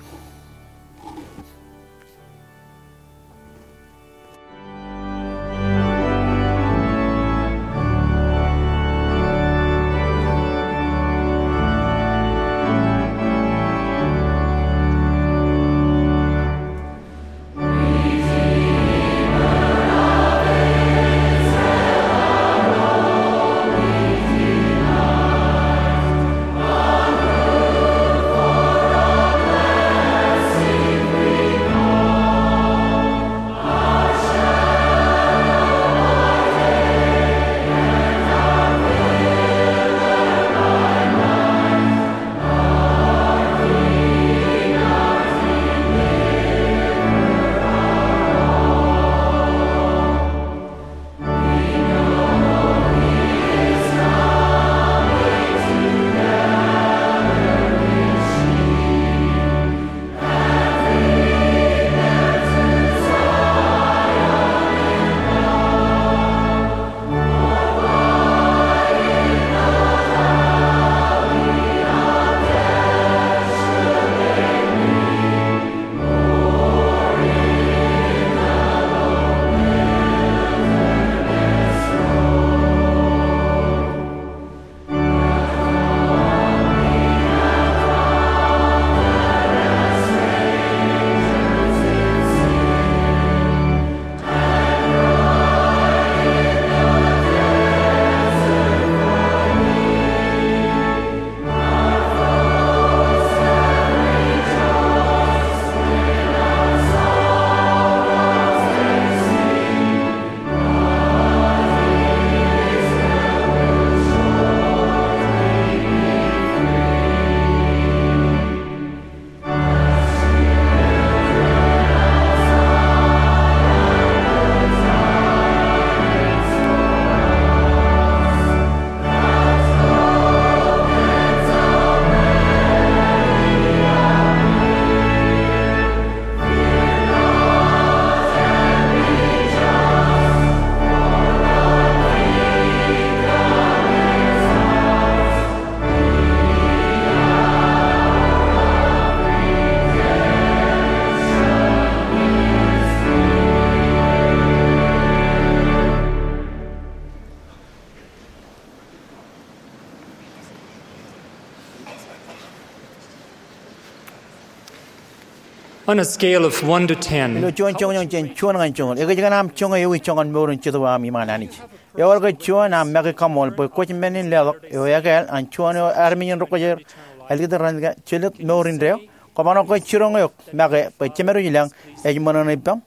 On a scale of one to ten, Lo chuan chong chen chuan ngan chong. E ga nam chong e wi chong an moron chido wa mi manani. E or ga chuan am me ka mol po ko menin le e ya ga an chuan armin ro ko jer. El ga ran ga chilet morin reo. Ko mano ko chirong yo me ga po chimero ilang e mono ne pam.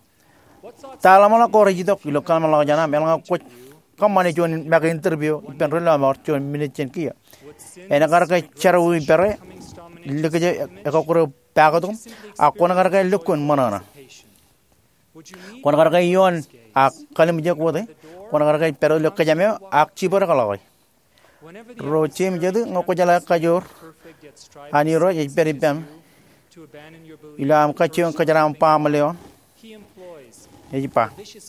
Ta la mala ko rido lo kan mala jana me nga ko kam mane chuan me ga interview pen ro la mor chuan minute chen kia. E na gar ka charu pere le ga e ko ko Pagodum, a Konagarga Lukun Monana. Konagarga Yon, a Kalimjak, Konagarga Pero Lucajamio, a Chiborgaloi. Rochim Jadu, Nokojala Kajor, Aniro is very bam. Ilam Kachon Kajaram Palmaleon. Ejipa.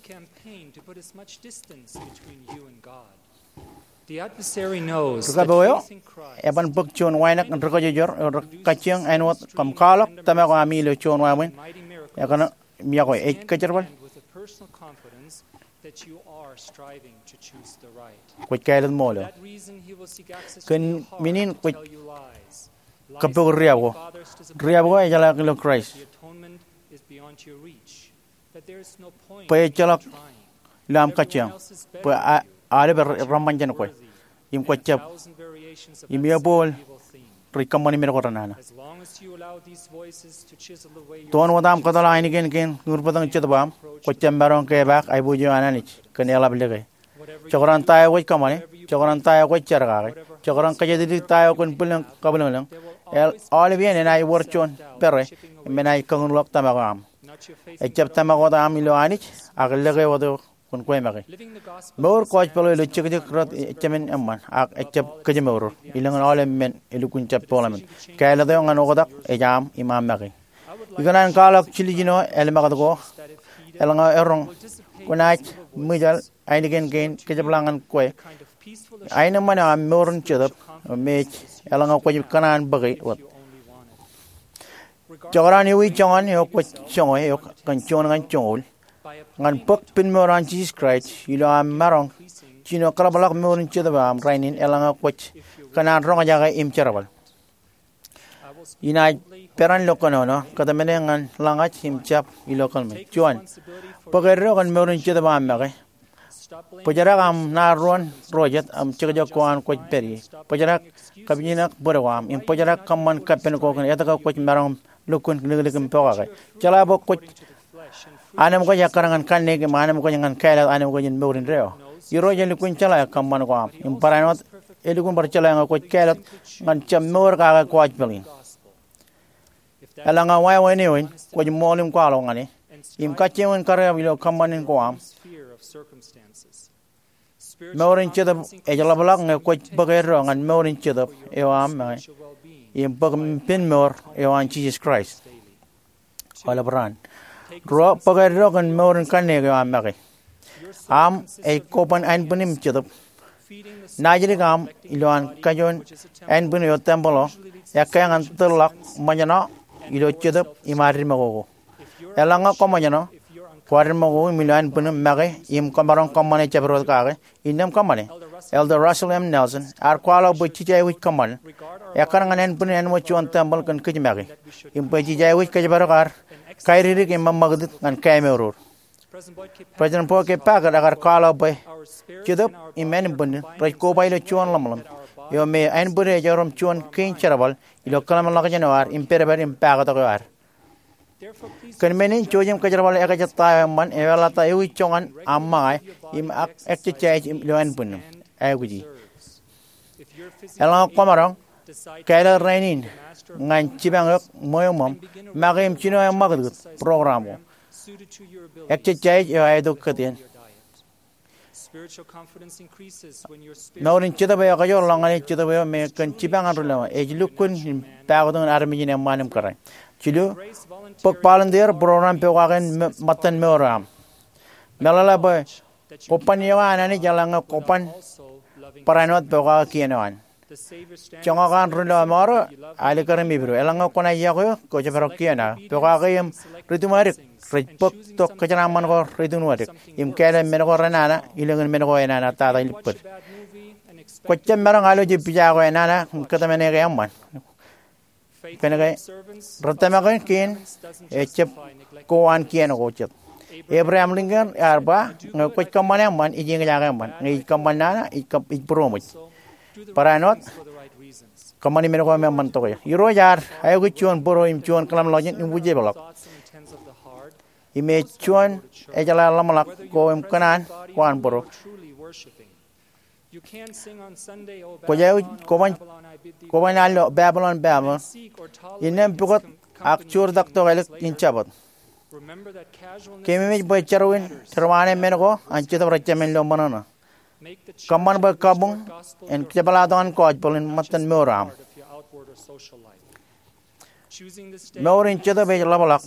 The adversary knows that Evan book Chon Winak and Rogajor or Kachang and what come call Tamako Amilo Chon Wamin. Yakana Miako eight Kajarwal. With a personal confidence that you are striving to choose the right. With Kyle Molo. That reason he will seek access to Can your heart meaning to with tell you lies. Kapo Riabo. Riabo Jalak Christ. The atonement is beyond your reach. That there is no point Pay in Jalak trying. Lam Kachang. But I Ramanjanque. In Quachap. In your ball. Recommend me Coranana. As long as you allow these voices to chisel away your Don't want to line again, again, Nurpatan Chitbam, Quachambaron Quebec, I would you an anich, Canela Blige. Chocorantaya, which company, Chocorantaya, which Charagari, Chakaran kaya diri tayo kun pulang kabulang lang. El Olivier and I work on Perre, and I can lock Tamagam. A chap Tamagoda Amiloanich, I can look over kun Quemari. More coach below the chicken chamin amman, a chap Kajamur, Ilang all men, Ilukun chap parliament. Kaladong and Oda, a jam, Imam Mary. You can call up Chilino, El Magago, Elanga Erong, Kunach, Mijal, Einigen gain, Kajablang and Quay. I know man I'm more than chilled up, a mage, Elanga Quayakan Buggy. What? Jorani, we John, you quit Joy, you can join and Joel. And Puck Pinmore on Jesus Christ, you know I'm Marong, Chino Carabalak more than Chidabam, raining Elanga Quach, Canan Rongajaga imcherable. Unite Peran Locono, Catamenang and Langach him chap, you local me. John Pogero and more than Chidabam Mary. Pojarak na ruan rojet am chikajo kuan kwaj peri. Pojarak kabinak borawam. In pojarak kaman kapen ko kan etaka kwaj marang lukun nilikim pawagay. Chalabo kwaj anam ko yakarangan kanne ke manam ko yangan kaila anam ko yin morin reo. Yorojen lukun chala kaman ko am. In paranot elukun bar chala nga kwaj kaila ngan cham mor ka kwaj pelin. Alanga wai wai ne win kwaj molim ko alo ngani. Im kachewen kare bilo kaman ko am. Morin chidab ejalabalak nga kwaj bagero ngan morin chidab ewam mai im pagam pin mor ewan Jesus Christ wala bran ro bagero ngan morin kanne ewam mai am e kopan ein bunim chidab najri gam ilwan kajon ein bun yo templo yakang antulak manyana ilo chidab imari mago elanga komanyana Quarter Mogo, Milan Punum Mary, Im Comaron Common Chabrol Gare, in them company. Elder Russell M. Nelson, our qualo with Chijay with Common, Yakaran and Pun and what you on Temple can Kijamari. In Pajay with Kajabar, Kairi in Mamagad and Kamero. President Poke Packer, our qualo by Chidup, in Manipun, right go by the Chuan Lamlam. You may Anbury Joram Chuan King Cherabal, Ilocalamalaganoar, Imperator in Pagatar. Kan menin chojim kajarwal ekajata man evalata ewi chongan amai im exercise im loan pun aguji elang komarong kaila rainin ngan chibang moyomom magim chino magud programo exercise yo aido kadien Naurin chida ba kayo langani chida ba me kan chibang arula ejlukun pagodon armijin amanam karai Chilu, Pokpalan there, program Pewagan Matan Moram. Melala boy, Kopaniawan and Jalanga Kopan, Paranot Pewa Kianan. Chongagan Runda Moro, Alikaramibru, Elanga Kona Yago, Kojaparokiana, Pewagam, Ritumaric, Red Pok to Kajanaman or Ritunwatic, Im Kala Menago Ranana, Ilan Menago and Anata Liput. Quachem Marangaloji Pijago and Anna, Katamanagaman. Penagay Ratamagan kin echep koan kian ochep Abraham Lincoln arba ngakwat kamana man ijing jagaman ngi kamana ikap ipromot paranot kamani meno ko man to ya yuro yar ayo gichon boro im chon kalam lojin im buje balak ime chon ejala lamalak ko im kanan kwan boro Koya koban koban allo Babylon Babylon inem pukot akchur dakto galak inchabot kemi boy charwin terwane mengo anchita rachamen lo manana kaman ba kabung en kebaladon ko ajbolin matan moram morin chida be labalak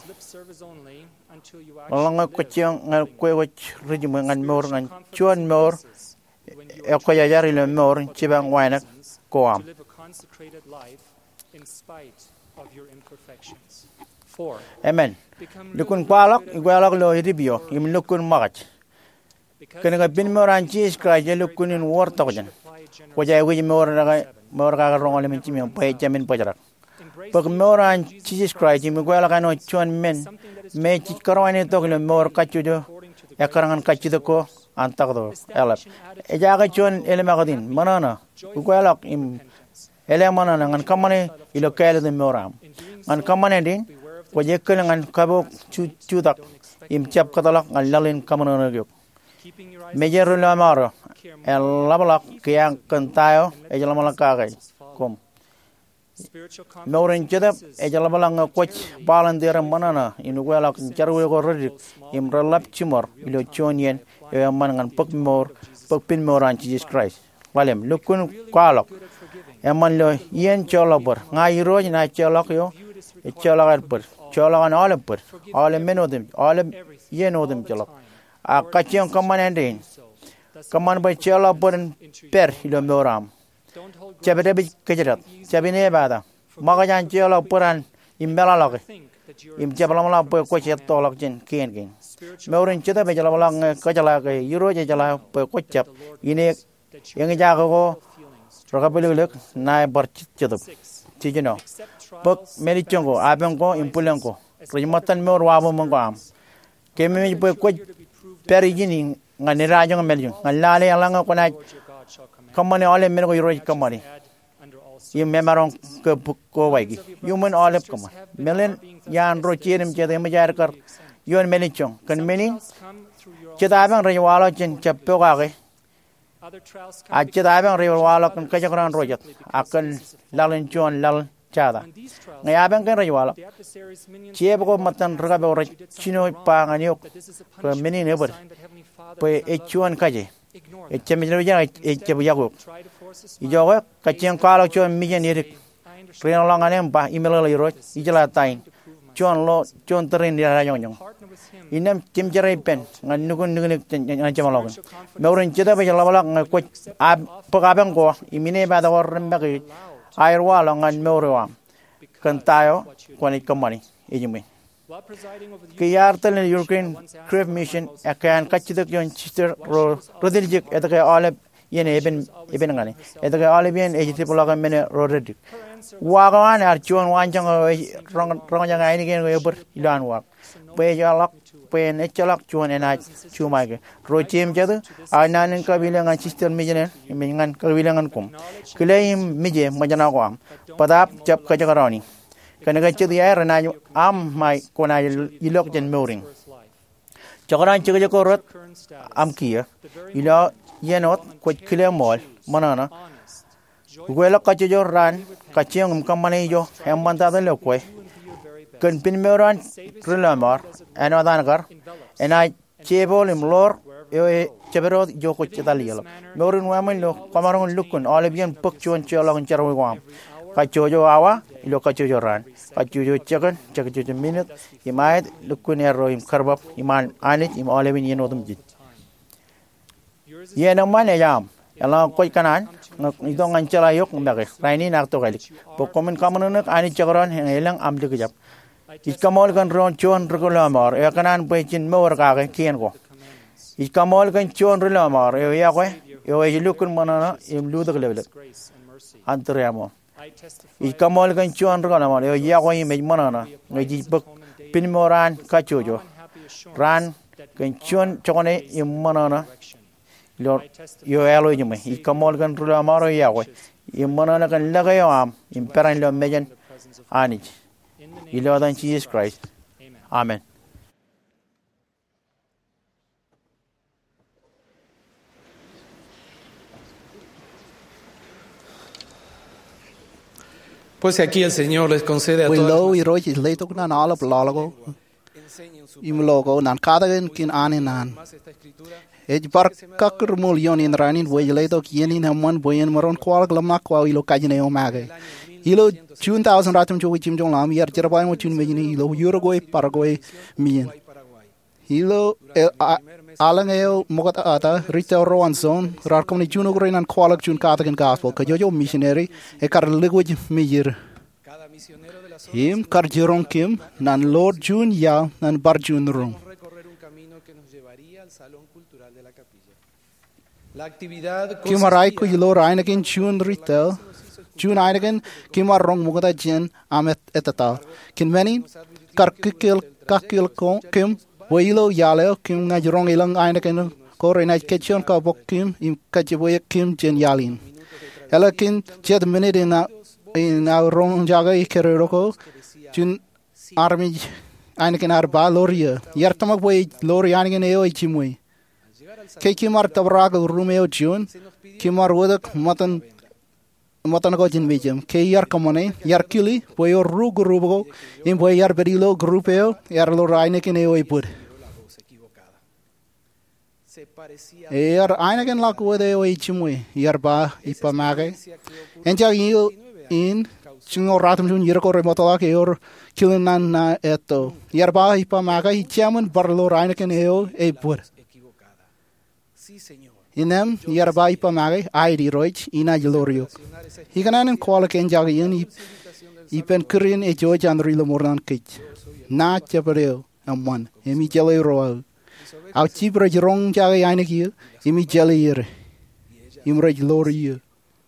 alanga kochang ngal kwewach rijum ngan mor ngan chuan mor Ekoya yari le mor chibang wainak koam. Amen. Lukun palak igwalak lo hiribio im lukun magach. Kena bin moran Jesus Christ lukun in war tojan. Koja wi mor raga mor raga rongol min chimi pa chamin pajarak. Pag moran Jesus Christ im gwalak no chuan men me chikkarwani tokle mor kachudo yakarangan kachudo ko antagdo elap ejaga chon elemagadin manana ukwalak im elemana ngan kamane ilo kale de moram ngan kamane din ko jekkel ngan kabo chu chudak im chap katalak ngan lalin kamana gyok Mejer lo maro. El labalak kaya kantayo e jala malakagay kom. Maurin chedap e jala balang coach balandera manana inuwela jarwe go rodik imralap chimor ilo chonien e manangan pok mor pok pin moran Jesus Christ. Walem lukun kwalok. Eman lo yen cholabor ngai roj na cholak yo e cholak per cholakan all per all menodim all yen odem cholak. A kachion kamanendin. Kaman by chela boren per ilo moram. Chabete bi kejerat. Chabine bada. Magajan chela poran imbelalak. Im chabalamala po kochet tolak jen kien kin. Morin cheta be jalabalang kajala ke yuro jala po kochap. Ine yang jago ko rokapelulek na barchit chetup. Chijino. Pok merichongo abengo impulengo. Rejmatan mor wabo mangam. Kemi po koch perigini ngani rajong meljung ngalale alanga kona kamane ole men ko yoro kamari yim memarong ke ko waigi yumen ole kamar melen yan ro chirem chede majar kar yon melichong kan meni cheda bang re wala chen chappo ga a cheda bang re wala kan kajakran rojat akan lalen chon lal chada ngaya bang kan re wala cheb ko matan raga be chino pa nganiok ko meni neber pe echuan kaje echemilo ya echebuyago ijogo kachien kala chon mijen yerik reno langanem ba imelo liro ijala tain chon lo chon tren ya yong inem kimjere pen ngan nugun nugun ngan chamalogon meuren cheda be jala bala ngan ko ab pagabang ko imine ba da war mbagi airwa langan meurwa kantayo koni kamani ejime Kiyartal in Ukraine Crave Mission akan kachidak yon chister ro rodiljik etake oleb yene eben eben ngani etake oleb yen ejiti polaga mene rodedik wagan archuan wanjang rong rong jang aini gen go ber ilan wak pe jalak pe nechalak chuan ena chumage ro chem jadu anan kabilangan chister mijenen mingan kabilangan kum kilaim mije majana ko am padap chap kajakarani Kanaga chidi ay ranayo am mai kona ilok jen meuring. Chakaran chiga jako rot am kia ilo yenot kwet kile mol manana. Gwela kachijo ran kachiyong mkamani jo hembanta da lokwe. Kan pin meuran rilamar eno danagar ena chebol imlor yo chebero jo ko chitalielo. Meurin wamen lo kamarong lukun olebian pokchuan cholong charwe wam. Kachojo awa ilo kachojo ran kachojo chicken chakachojo minute imait lukun ero im karbab iman anit im olevin yenodum jit yenang man yam ala koi kanan ito nganchala yok mbage raini nak to galik pokomen kamanunak anit chakaron helang am dikjap iskamol kan ron chon regulamar e kanan pechin mor ka kien ko iskamol kan chon regulamar e ya ko e lukun manana im ludak level antremo Ikamol kan chuan rana mal yo ya ko imej manana ngi bak pin moran kachojo ran kan chuan chone im manana lo yo elo jume ikamol kan rula maro ya ko im manana kan laga yo am im peran lo mejen anij ilo dan Jesus Christ amen. Pues aquí el Señor les concede a todos. We roich is late ook nan alle blalago. Im logo nan kadagen kin anen nan. Het bar kakker miljoen in ranin we late ook yenin hamman boyen maron kwal glama kwa ilo kajene o mage. Ilo two thousand ratum jo chim jong lam yer jerba mo chun mejini ilo Uruguay Paraguay mien. Ilo alangeo mogata ata rita roanson rar komni juno groinan kwalak jun kadagen gospel ka jojo missionary e kar ligwaj mijir him kar jiron kim nan lord jun ya nan bar jun rom kimarai ko yilo rainagen jun rita jun ainagen kimar rong mogata jen amet etata kinmeni kar kikil kakil kim Wailo yale kim na jurong ilang aina ken ko rena ketchon ka bok kim im kajiboy kim jen yalin ela kin ched minute na ina rong jaga ikero ko jun army aina ken arba loria yartama boy loria aina ken eo ichimui Kay kimar tabrak rumeo June, kimar wadak matan matan ko jin bijam. Kay yar kamone, yar kili, boyo ru grubo, in boy yar berilo grupeo, yar lo raine kineo ipur. Yar aina ken lakwa de o ichimwe, yar ba ipamage. Enja yu in Chingo ratum jun yirko remotala ke or kilunan na eto. Yarba ipa maga ichaman barlo rainaken eo e pur. Inem yarba ipa maga airi roich ina jalorio. Hikanan kwala ken jagayin ipen kurin e joja andrilo mornan kich. Na chapareo amwan emi jale roal. Au chibra jirong jaga yainaki emi jale yere. Imra jalorio.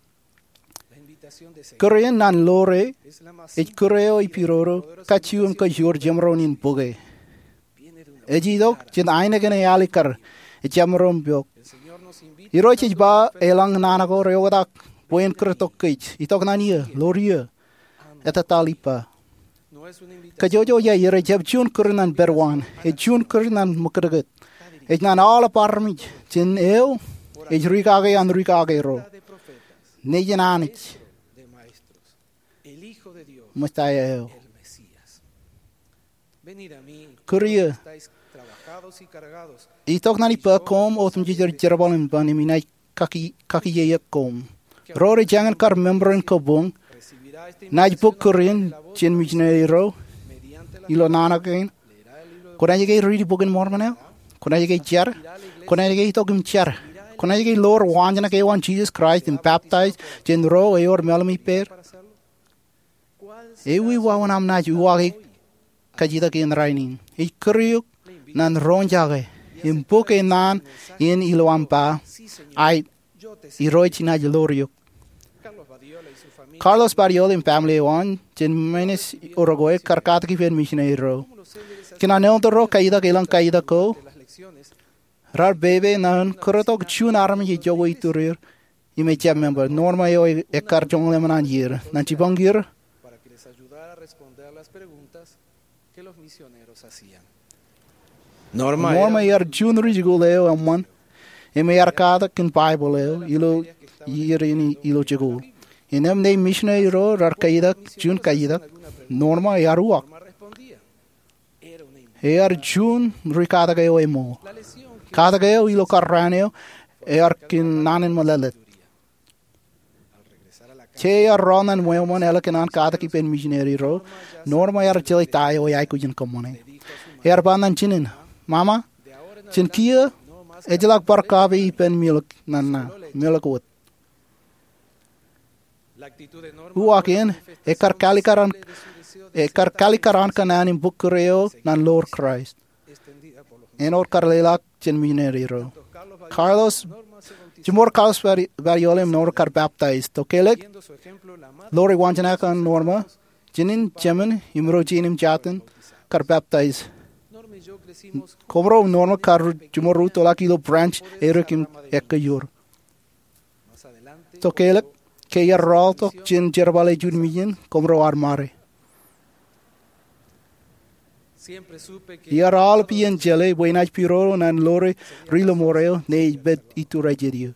Korean nan lore, et Koreo ipiroro, kachium ka jor jamron in boge. Ejidok, jen einegen alikar, et jamron biok. Irochich ba elang nanago reodak, buen kretok kich, itok nania, loria, et a talipa. Kajojo ya yere jab jun kurinan berwan, et jun kurinan mukraget. Et nan ala parmich, jen eo, et rikage and rikage ro. Nejen anich. Mustaya Korea Itok nani pa kom otum jijar jarabalin bani minai kaki kaki ye kom Rory jangan kar membran kobong Naj book Korean chin missionary ro ilo nana kain Kona ye read book in mormana Kona ye jar Kona ye tokum jar Kona ye lord wanjana ke wan Jesus Christ and baptized chin ro e or melami per Ewi wawan am naj uwagi kajida kin raining. I kriuk nan ronjage. In book nan in iloampa. I iroich na jalorio. Carlos Barriol in family one. Jen menes Uruguay karkat ki fen missionary ro. Kina neon to ro kaida kelang kaida ko. Rar bebe nan kurotok chun arm yi jogo iturir. Ime jam member. Norma yo ekar jong lemanan year. Nanchi bangir. Norma Norma yar junior jiguleo amman. Eme yar kada kin Bible leo ilo yir ini ilo jigul. Inem ne missionary ro rar kaida jun kaida. Norma yar uak. Yar jun rikada gayo emo. Kada gayo ilo karraneo yar kin nanin malalet. Che yar ronan muemon ela kinan kada ki pen missionary ro. Norma yar jeli tayo yai kujin komone. Yar banan chinin. Mama, chin kia ejlak barkabi pen milk nanna milk wood. Uakin ekar kalikaran ekar kalikaran kanan in bukureo nan Lord Christ. Enor karlelak chin missionary ro. Carlos Jumor Carlos Barriolem nor kar baptized. Tokelek Lori wanjanaka Norma Jinin Jemin imro jinim jatin kar baptized. Komro Norma kar Jumor tola kilo branch erekim ekayur. Tokelek Kaya ralto jin jerbale jun miyin komro armare. Yar al pien jele buenaj piro nan lore rilo moreo ne bet itu rajerio.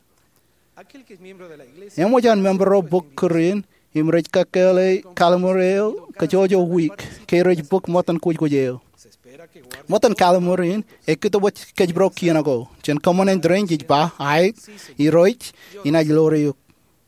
Emo jan membro book Korean imrej kakele kalamoreo kajojo week kerej book motan kuj kujeo. Motan kalamorian ekito wat kajbro kianago. Jen komonen drenjij ba ai iroich inaj loreo.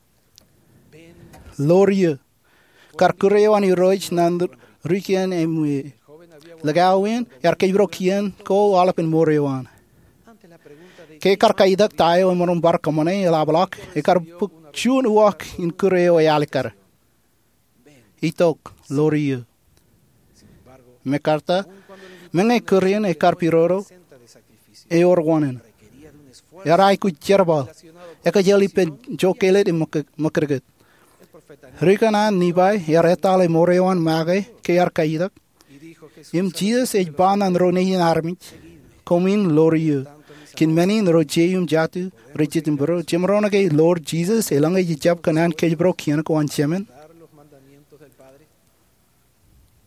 Lorie kar Koreo an iroich nan rikian emwe. Lagawin yar kajbro kian ko alap in morewan. Ke kar kaidak tayo moron bar kamone lablak e kar chun uak in Koreo yalikar. Itok lorie. Mekarta menge Korean e kar piroro e orwanen. Yarai ku cherbal. Eka jeli pen jokelet in makrget. Rikana nibai yaretale morewan mage ke yar kaidak. Im Jesus ej banan ronehin armich komin lorie. Kin many rojeum jatu richitim bro chimrona ke Lord Jesus elanga jab kanan ke bro kian ko anchemen.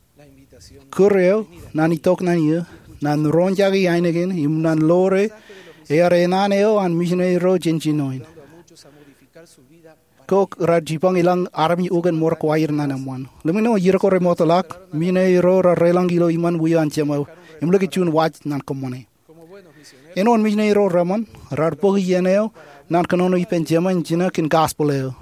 Koreo nani tok nani nan ronja ge ainegen im nan lore e arenaneo an missionero genjinoin. Kok rajipang ilang army ugan mor kwair nanamuan. Lemino yirko remotolak, minero relang ilo iman buyan chemo. Imlagi chun waj nan komone. Enon missionero ramon, rarpo yeneo, nan kanono ipen jeman jina kin gospeleo.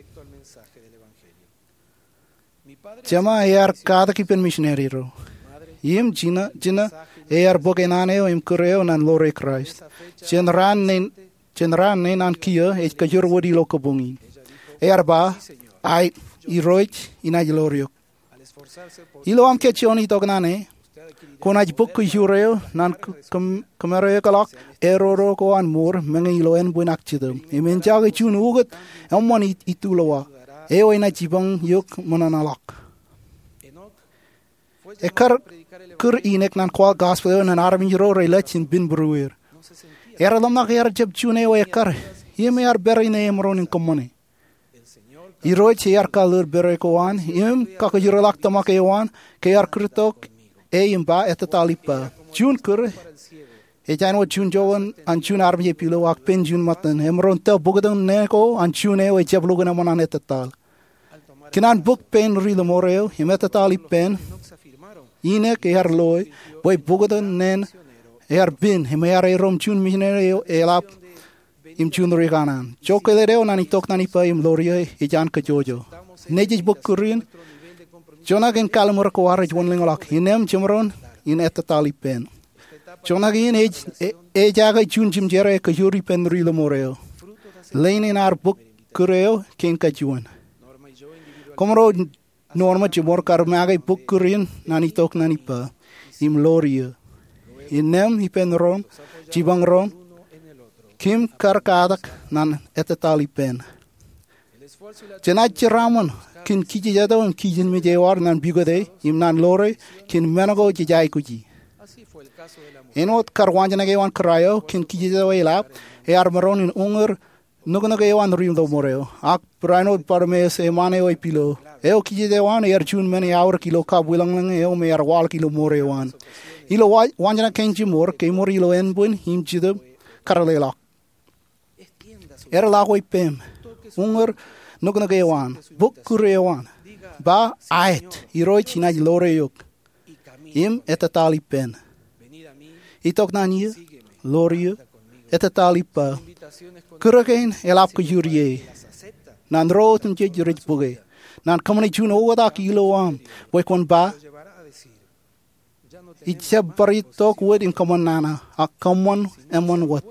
Jama er kada kipen missionary ro. Yim jina jina er bogenaneo im kureo nan lore Christ. Jenran nen jenran nen an kia e kajur wodi lokobungi. Er ba ai iroich inajloriok. Ilo am kechoni tognane. Konaj bukku jureo nan kamero kalak eroro ko an mor mengi ilo en buenak chidum. Imen jage chun ugut amman itulowa. Eo ina jibang yok monanalak. Ekar kur inek nan kwal gospel nan armi ro relachin bin bruer. Era lam nak er jeb chune o ekar. Yem er berine emron in commune. Iro che er kalur berekoan yem kakajuralak tamak ewan ke er kritok e imba etatalipa. Chun kur e jano chun jowan an chun armi pilo ak pen chun matan emron te bugdan neko an chune o jeb lugana manan etatal. Kinan book pen rilo moreo himetatali pen Inek er loy, boy bugodan nen er bin, himayare rom chun missionary elap im chun reganan. Chokelereo nani tok nani pa im lorie ijan ka jojo. Nejij bukurin, jonagen kalmur ko araj wonlingolak, inem chimron in etatali pen. Jonagin ej ejaga chun chim jere ka yuri pen rilo moreo. Lane in our book kureo king ka juan. Komro Norma jemor karmagai bukurin nani tok nani pa im loria. Inem hipen rom jibang rom kim karkadak nan etatali pen. Jenaj ramon kin kiji jado im kijin me jewar nan bigode im nan lore kin menago jijai kuji. Enot karwanjana gewan krayo kin kiji jado elap e armaron in unger nugna gewan rim do moreo ak prano parmes e mane oi pilo. Eo kiji dewan er chun many hour kilo ka bulang lang eo me er wal kilo more wan. Ilo wanjana kenji mor ke mor ilo en bun him jidub karalelak. Er lagoi pem. Unger nugna gewan. Buk kurewan. Ba ait. Iroi china lore yok. Im etatali pen. Itok nani lore etatali pa. Kuragen elap ku jurie. Nan roten je jurit buge. Nan kamani chun oda kilo am boy kon ba itse bari tok word in common nana a common emon what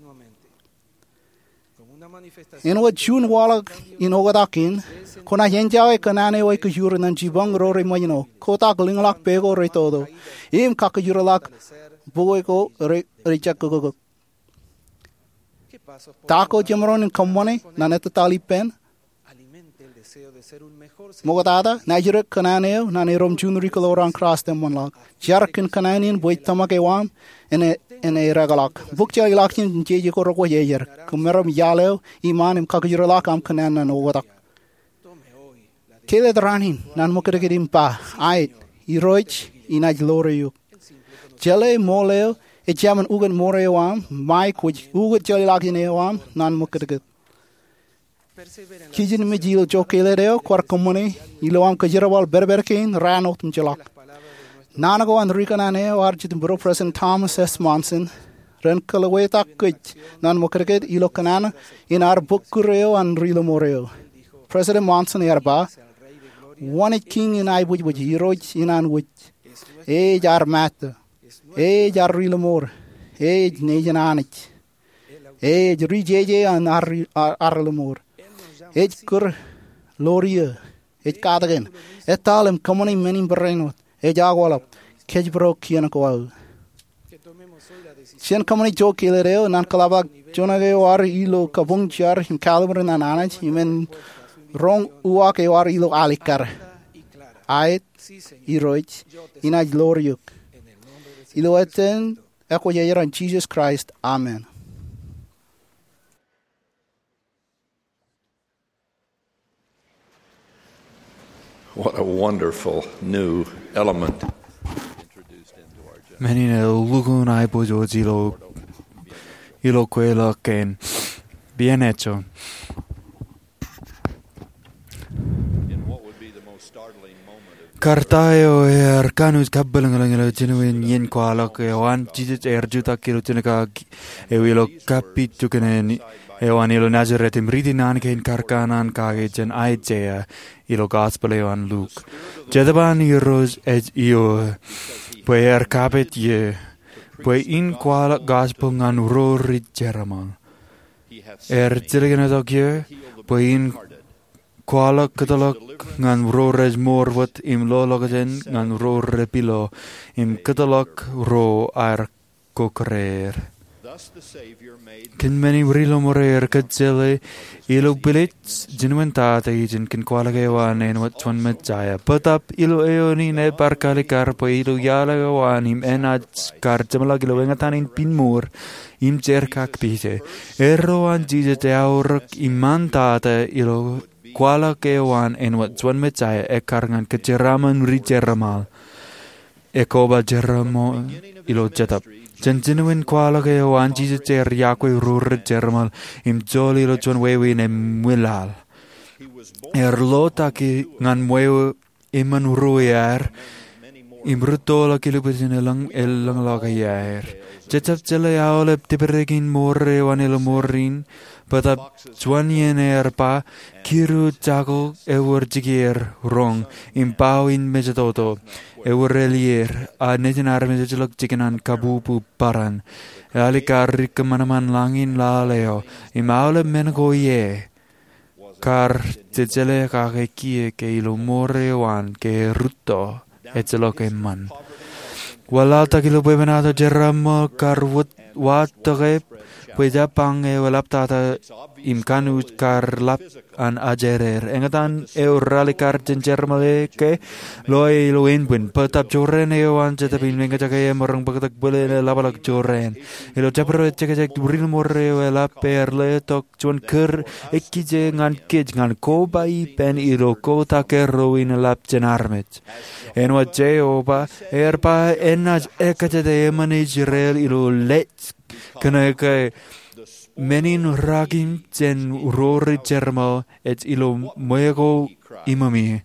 in what chun wala in oda kin kona henjawe kanane oi ku jur nan jibang ro re moino kota glingolak pego re todo im kak juralak boy ko re richak ko tako jamron in common naneta tali pen Mogadada, Nigeria Cananeo, Nanirom Junri Coloran cross them one lock. Jarkin Cananian, Boy Tamakewam, and a and a regalak. Bookja Lakin, J. Koroko Yayer, Kumerum Yalo, Iman, and Kakajuralak, Am Canan and Owadak. Kele Ranin, Nanmokadim Pa, I, Eroich, Inaj Loreu. Jelle Moleo, a German Ugan Moreoam, Mike, which Uga Jelilakin Eoam, Nanmokagat. Kijin mejil jokelereo kwar komone iloam kajirawal berberkin ranot mjelak. Nanago and Rikanane arjit bro President Thomas S. Monson ren kalaweta kuch nan mokreket ilo kanana in our book kureo and rilo moreo. President Monson erba one king in I which which heroich in an which age are matter age are rilo more age najan anich age rejeje and are more. Ej kur loria, ej kadagen, etalem kamani menim berenot, ej agwalap, kej bro kianako. Sian kamani jo kilereo, nan kalabak jonage war ilo kabung jar in caliber nan anaj, imen rong uake war ilo alikar. Ait, iroich, inaj loriuk. Ilo eten, eko yayeran Jesus Christ. Amen. What a wonderful new element. Many lugun ai bojojilo ilo kuelo ken. Bien hecho. Kartayo er kanus kabbalangalangalo genuine yen kwalok e wan Jesus er juta kilo tinaka e wilo kapitu kenen e wan ilo Nazareth imridi nan ken karkanan kage jen Isaiah ilo gospel e wan Luke. Jedaban iros et io pue er kapet ye pue in kwalok gospel ngan rori jeramal. Er ziligenatok ye pue in kwalok katalok ngan rores morwat im lologajen ngan rore pilo im katalok ro ar kokrer. Kin meni vrilo morer katsele ilo bilits genuentate ijin kin kwalagawan en wat chwan metjaya. Patap ilo eoni ne parkali karpo ilo yalagawan im enats kar jamala ilo engatanin pinmur im jerkak pise. Erroan jizet auruk imantate ilo kwala kewan en wat zwan metjaya ekarngan keceraman rijeramal. Ekoba jeramo ilo jetap. Jen genuine kwala kewan Jesus jer yakwe rur jeramal im joli ilo zwan wewe ne mwilal. Er lota ki ngan mwewe iman ruyer im rutola kilupasin elang elang laga yair. Jetap jele yaolep tiberegin more wan ilo morin. Patap zwan yen erpa kiru jago ewer jigir rong impau in mejatoto ewer relier a nejenar mejalok jikinan kabupu paran alikar kemanaman langin laleo imaule mengo ye kar jejele kake kie ke ilo more wan ke ruto ejelok eman walata kilo bebenato jeramo kar wat watore Puja pang e walap tata imkanu kar lap an ajerer. Engatan e urali kar jenjermale ke loe lo enbun. Patap joren e wan jetapin menga jake morang pakatak bole labalak joren. Elo japro cek cek buril morre walap per le tok cuan ker ekije ngan kej ngan ko bai pen ilo ko take roin lap jenarmet. En wat je oba erpa enaj ekajade manajrel ilo let Kena ke menin ragim jen rori jermal et ilo moego imami.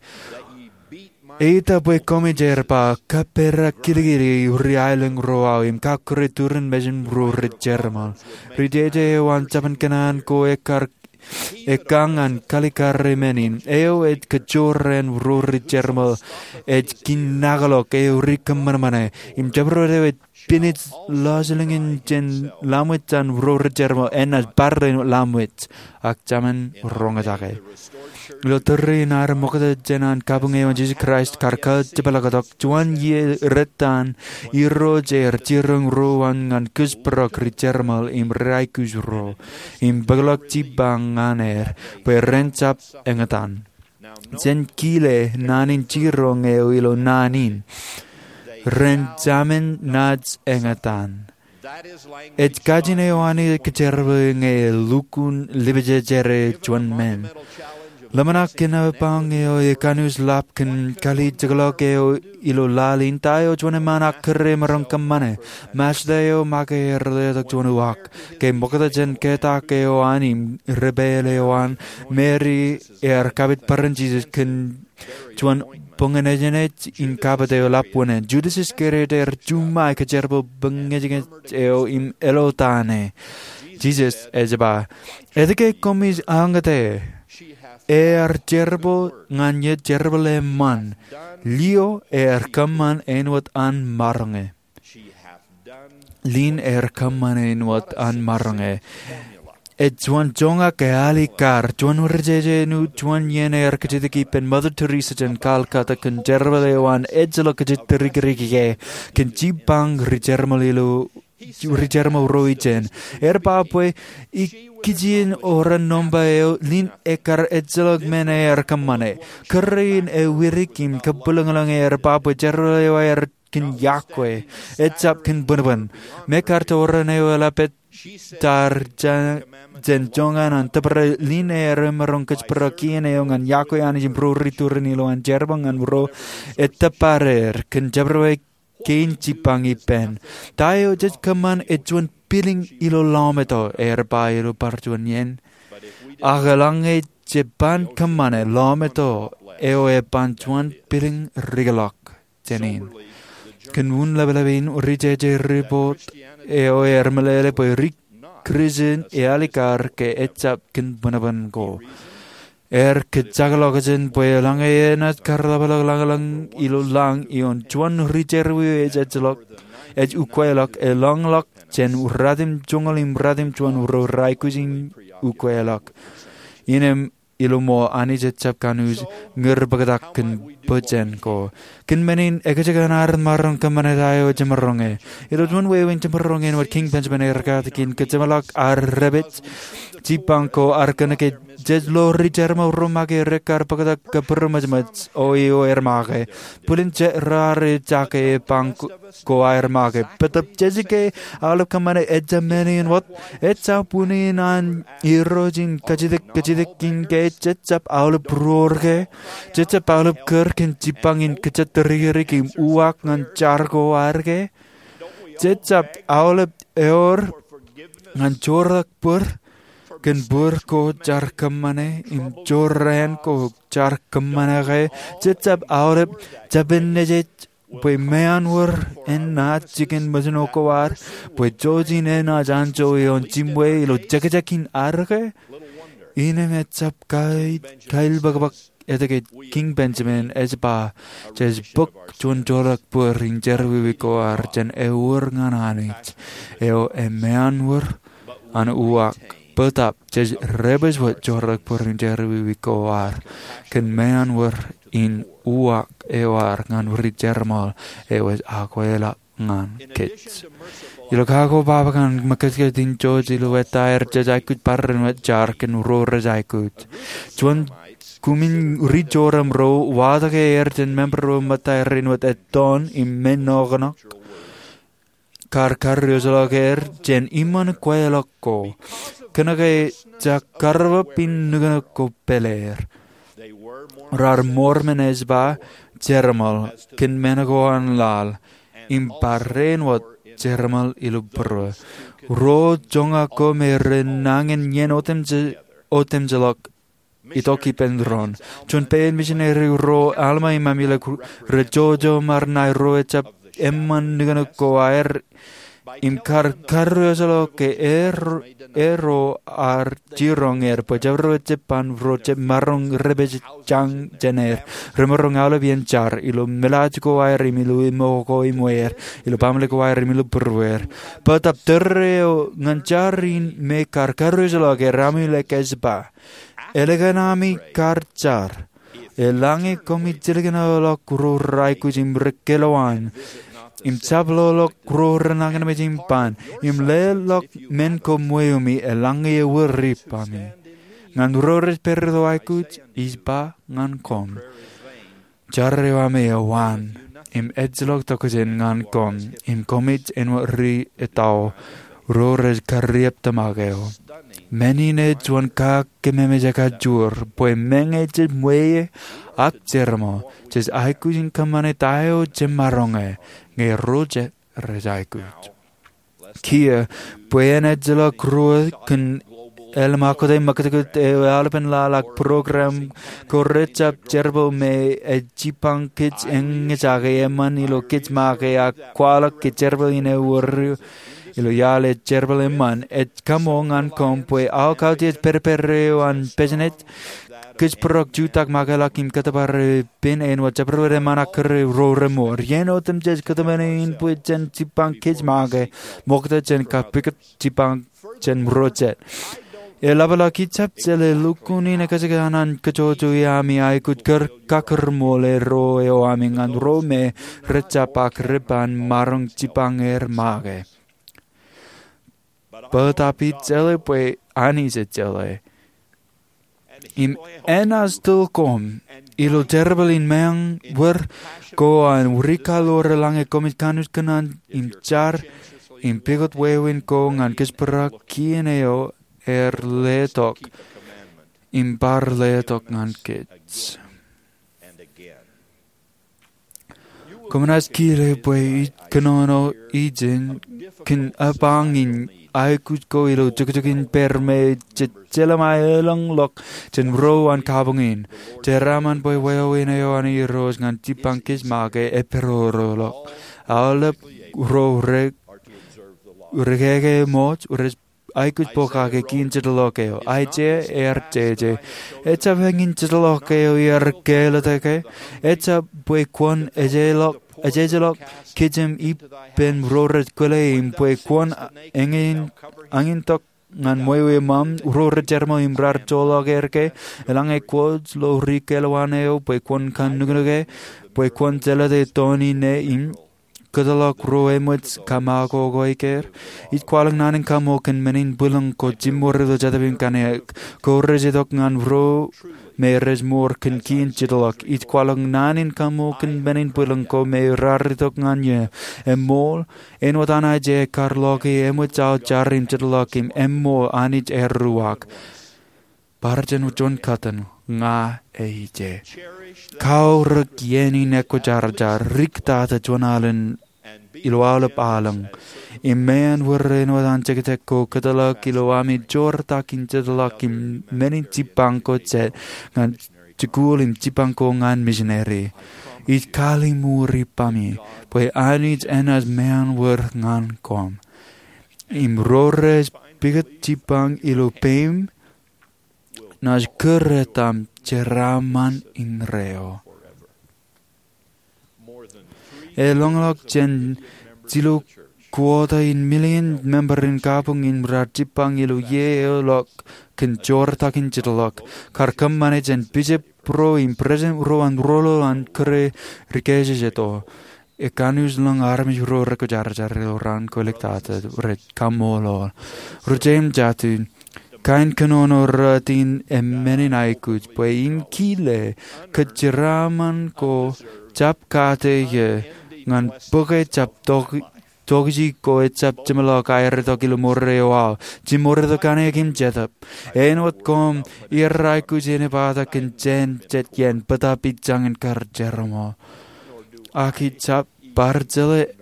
Eita pue come jerpa kapera kiligiri riaileng roau im kakure turun mejen rori jermal. Rideje wan japan kenan ko ekar ekangan kalikare menin. Eo et kejoren rori jermal et kinagalok eo rikamanamane. Im jabro et Pinit laselingen jen lamwit jan rore jermo enas barre lamwit ak jaman rongatake. Lo terri nar mokata jenan kabung ewan Jesus Christ karka jebalagadok juan ye retan iro jer jirung rowan ngan kusprok rijermal im raikus ro im baglok jibanganer perencap engatan. Jen kile nanin jirong eo ilo nanin. Renjamin nats engatan. Et kajine wani kecerbe nge lukun libejere juan men. Lamanak kena pang eo ekanus lapken kali jaglok eo ilo lalin tayo juan manak kere merongkam mane. Mas deo make erledak juan wak. Ke mokata jen ketak eo anim rebele wan Mary er kabit paren Jesus ken juan Pongenejenet in kabate lapune Judas Iscariot er juma kecerbo bengejenet eo im elotane Jesus ejaba edike komis angate er cerbo nganye cerbole man lio er kaman enwat an marange lin er kaman enwat an marange Et juan jonga ke ali kar juan urjeje nu juan yene er kejitiki pen Mother Teresa jen Calcutta ken jermale wan ejelo kejitrigirige ken jibang rijermalilo rijermal roijen er papwe ikijin oran nomba eo lin ekar ejelog mene er kamane kerin e wirikim kebulangalang er papwe jermale er kin yakwe etsap kin bunban mekar toran eo lapet tar jan jen jongan an tapra line remerong kech prakien eongan yako an jimbro riturn ilo an jerbang an bro etaparer ken jabro kein cipangi pen tayo jet kaman etjuan piling ilo lameto erba ilo partuan yen. Agalange jeban kamane lameto eo e pantuan piling rigalok jenin. Kenun labelabin urije report eo ermelele poi rik krisin e alikar ke etchap ken bunaban go. Er kejagalogajen poi lange enat karlabalang ilo lang ion chuan rijerwi ejlok ej ukwelok e longlok jen uradim jungalim radim chuan uro raikujin ukwelok. Inem ilumo ani jechap kanus ngerbagadak ken bojen ko. Ken menin egajagan marong kamanadayo jemaronge. Ilo chuan wewin jemaronge wat King Benjamin ergatakin kejamalak ar rebet jipangko arkanake jejlo rijerma urumage rekar pagadak kapermajmaj oio ermage. Pulin je rare jake pangko ko ermage. Petap jejike alap kamane ejamenin wat etsa puninan irojin kajidik kajidikin ke jejap alap rorge jejap alap kerkin jipangin kejateririk uak ngan chargo arge jejap alap eor ngan jorak pur ken bur ko jar kamane im joren ko jar kamane ge jejap alap jabenne Poi mean wur en na chicken majno ko war poi jojin en na jancho yon chimwe lo jagajakin arge ine me chap kai kail bagbak etake King Benjamin esba jes book chon jorak pur ringer wi ko ar jen e wur ngananit eo e mean wur an uak petap jes rebes wat jorak pur ringer wi ko ar ken mean wur in uak ewar ngan uri jermal ewes aquela ngan kits. Ilo kako baba kan makasya din George ilo weta er jajaikut parren wet jar ken uro rejaikut. Chuan kumin uri joram ro wada ke er jen member ro mata erin wet eton im menogonok. Kar karriosolo ke er jen iman kwelokko. Kena ke jakarwa pin nuganokko peler. Rar mormenes ba jermal ken menagoan lal imparren wat jermal ilubro ro jonga ko merenangen yen otem je otem jelok itoki pendron chun pen missionary ro alma imamile rejojo marnai ro echap emman nigana ko air im kar karrosolo ke er ero ar jirong er pojavro jepan vroche marong rebej chang jener remorong ala bien char ilo melaj ko air milu mo ko imoer ilo pamle ko air milu perwer patap terreo ngancharin me kar karrosolo ke ramile kesba eleganami karchar elange komi jelgana lo kuro rai kujim rekeloan im tablo lo kuro nangan me jimpan im le lo men ko mueumi elange wuri pami ngan rores perdo aikut isba ngan kom jarrewa me wan im edzlok tokojen ngan kom im komit en wuri etao rores karriep tamageo menine juan ka kememe jaka jur poe menge je mueye ak jermo jes aikujin kamane tayo jemaronge nge roje rejaikut kia poene jela kruo kun el makode makode alpen la la program korrecha jerbo me e jipang kits enge jage eman ilo kits mage a kwala ke jerbo ine wor ilo yale jerbo eman et kamongan kompoe au kauties perpereo an pesenet kis prok jutak magala kim katabar pin en wachapro re mana kre ro remor yeno tem jes katamane in puchen chipang kis mage mokta chen ka pikat chipang chen roche elabala kichap chele lukuni ne kasaganan kachochu yami ai kut ker kakar mole ro eo amingan ro me rechapak repan marong chipang er mage Patapi chele pue ani se chele im enas tulkom ilo terbelin meang wer ko an urikalo relange komit kanus kanan im char im pigot wewin ko ngan kispera kieneo er letok im bar letok ngan kits komanas kire pue kanono ijin kin abangin aikut ko ilo tukutukin perme jelamai elang lok jen ro an kabungin jeraman boy wayo inayo ani ros ngan tipangkis mage eperoro lok alep ro re regege mot ures aikut pokage kinchidalokeo aije erjeje echa vengin chidalokeo yerkelateke echa boy kwon ejelok Ajejelok kijem ipen roret kwele impwe kwon engin angin tok ngan moywe mam roret jermo imbrar jologerke elang e quods lo rikelwaneo pwe kwon kanuge pwe kwon zelade toni ne im kadalok roe muts kamago goiker it kwalang nanin kamo ken menin bulang ko jimore do jadabin kane ko rejedok ngan ro meres mor ken kin chidalok it kwalang nanin kamo ken menin bulang ko me raridok nganye emol enwatana je karloki emut chao charin chidalok im emmo anich erruak barjen ujon katan nga eije kau rekieni neko jarjar riktata jonalen iloalep alang imean wurren wadan ceketeko kadalak iloami jorta kinchadalak im menin cipangko cet ngan cikulim cipangko ngan missionary it kali muri pami pue anij enas mean wur ngan kom im rores piget cipang ilo pem nas keretam ceraman in reo elonglok jen zilo quota in million member in kapung in ratipang ilu ye elok kenjor takin jitalok karkam manage and bije pro in present ro and rolo and kre rikeje jeto e kanus lang armi ro reko jar jar ran collectate red kamolo rojem jatu kain kanono ratin emmenin aikut pue in kile kajraman ko chap kate ye ngan poke chap tok tokji ko chap chimlo kair to kilo morre wa chimorre to kane kim jetap enot kom irrai ku jene pada ken jen jet yen pata pitjang en kar jermo aki chap barjele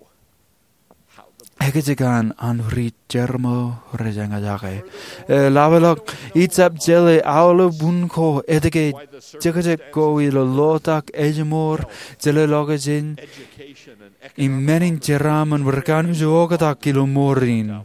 Egejegan anuri jermo rejanga jake lavelok itap jele aule bunko edege jekje ko ilo lotak ejmor jele logajin immenin jeraman berkan jogatak kilo morin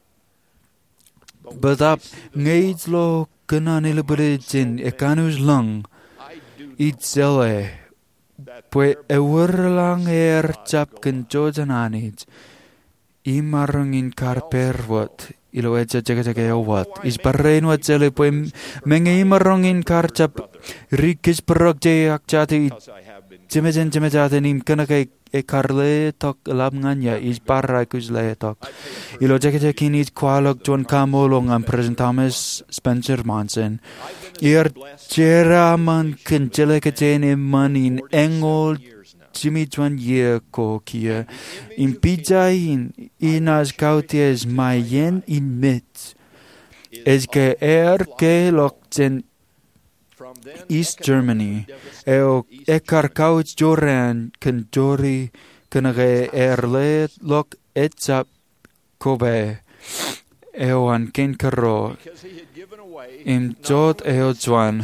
badap ngeitslo kananile berjin ekanus lang itzele pue ewerlang er chap kenjojananit imarungin karperwat ilo eja jaga jaga wat is barrein wat jele poem menge imarungin karchap rikis perok je akjati jemejen jemejate nim kana kai e karle tok lab nganya is barra kuzle tok ilo jaga jaga ni kwalok John Kamolong am President Thomas Spencer Monson ir jeraman kenjele kejene manin engol Jimmy Juan ye ko kia impijain inas kauties mayen in mit es que er que lokten East Germany eo ekar kauts joran kan jori kanage erle lok etsap kobe eo an ken karo im jot eo Juan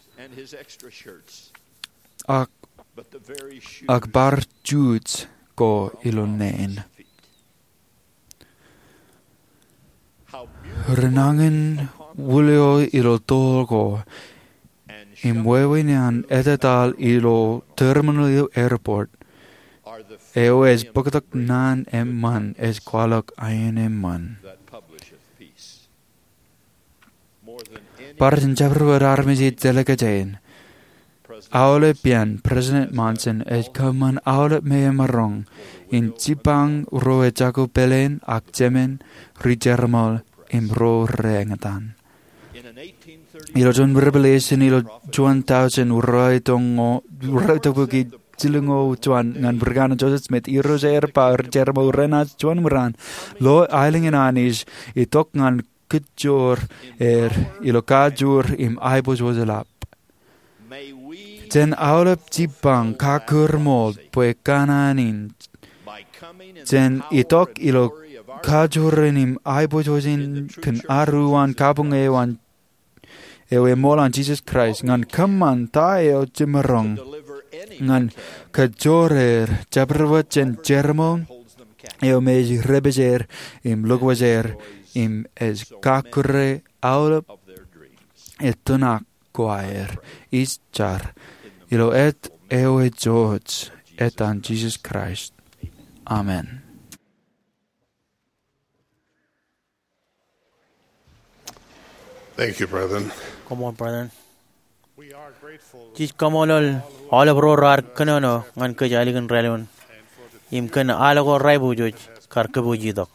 ak akbar juts ko ilonen renangen wulio ilo tolgo imwewinian etetal ilo terminal airport eo es pagtak nan emman es kwalak ayen emman parjan jabruar armisi delegaten Aule pian President Monson et kaman aule me marong in Jipang roe jago pelen ak jemen rijermal im ro rengatan. Ilo John Revelation ilo John Thousand roe tongo roe tobuki jilingo John ngan bergana Joseph Smith iro zer pa rijermal renas John Moran lo ailingen anis itok ngan kejor er ilo kajur im aibos wazelap. Jen aulep Jipang kakur mold pue kananin. Jen itok ilo kajurenim aibojojin kan aruan kabung ewan ewe molan Jesus Christ ngan kaman tayo jimerong ngan kajorer jabrwachen jermon eo mej rebejer im lugwajer im es kakure aulap etunak choir ischar ilo et ewe George etan Jesus Christ. Amen. Thank you, brethren. Come on, brethren. Jis kamolol all bro rar kanono ngan ke jaligan relon. Im kan alago raibu joj kar ke buji dok.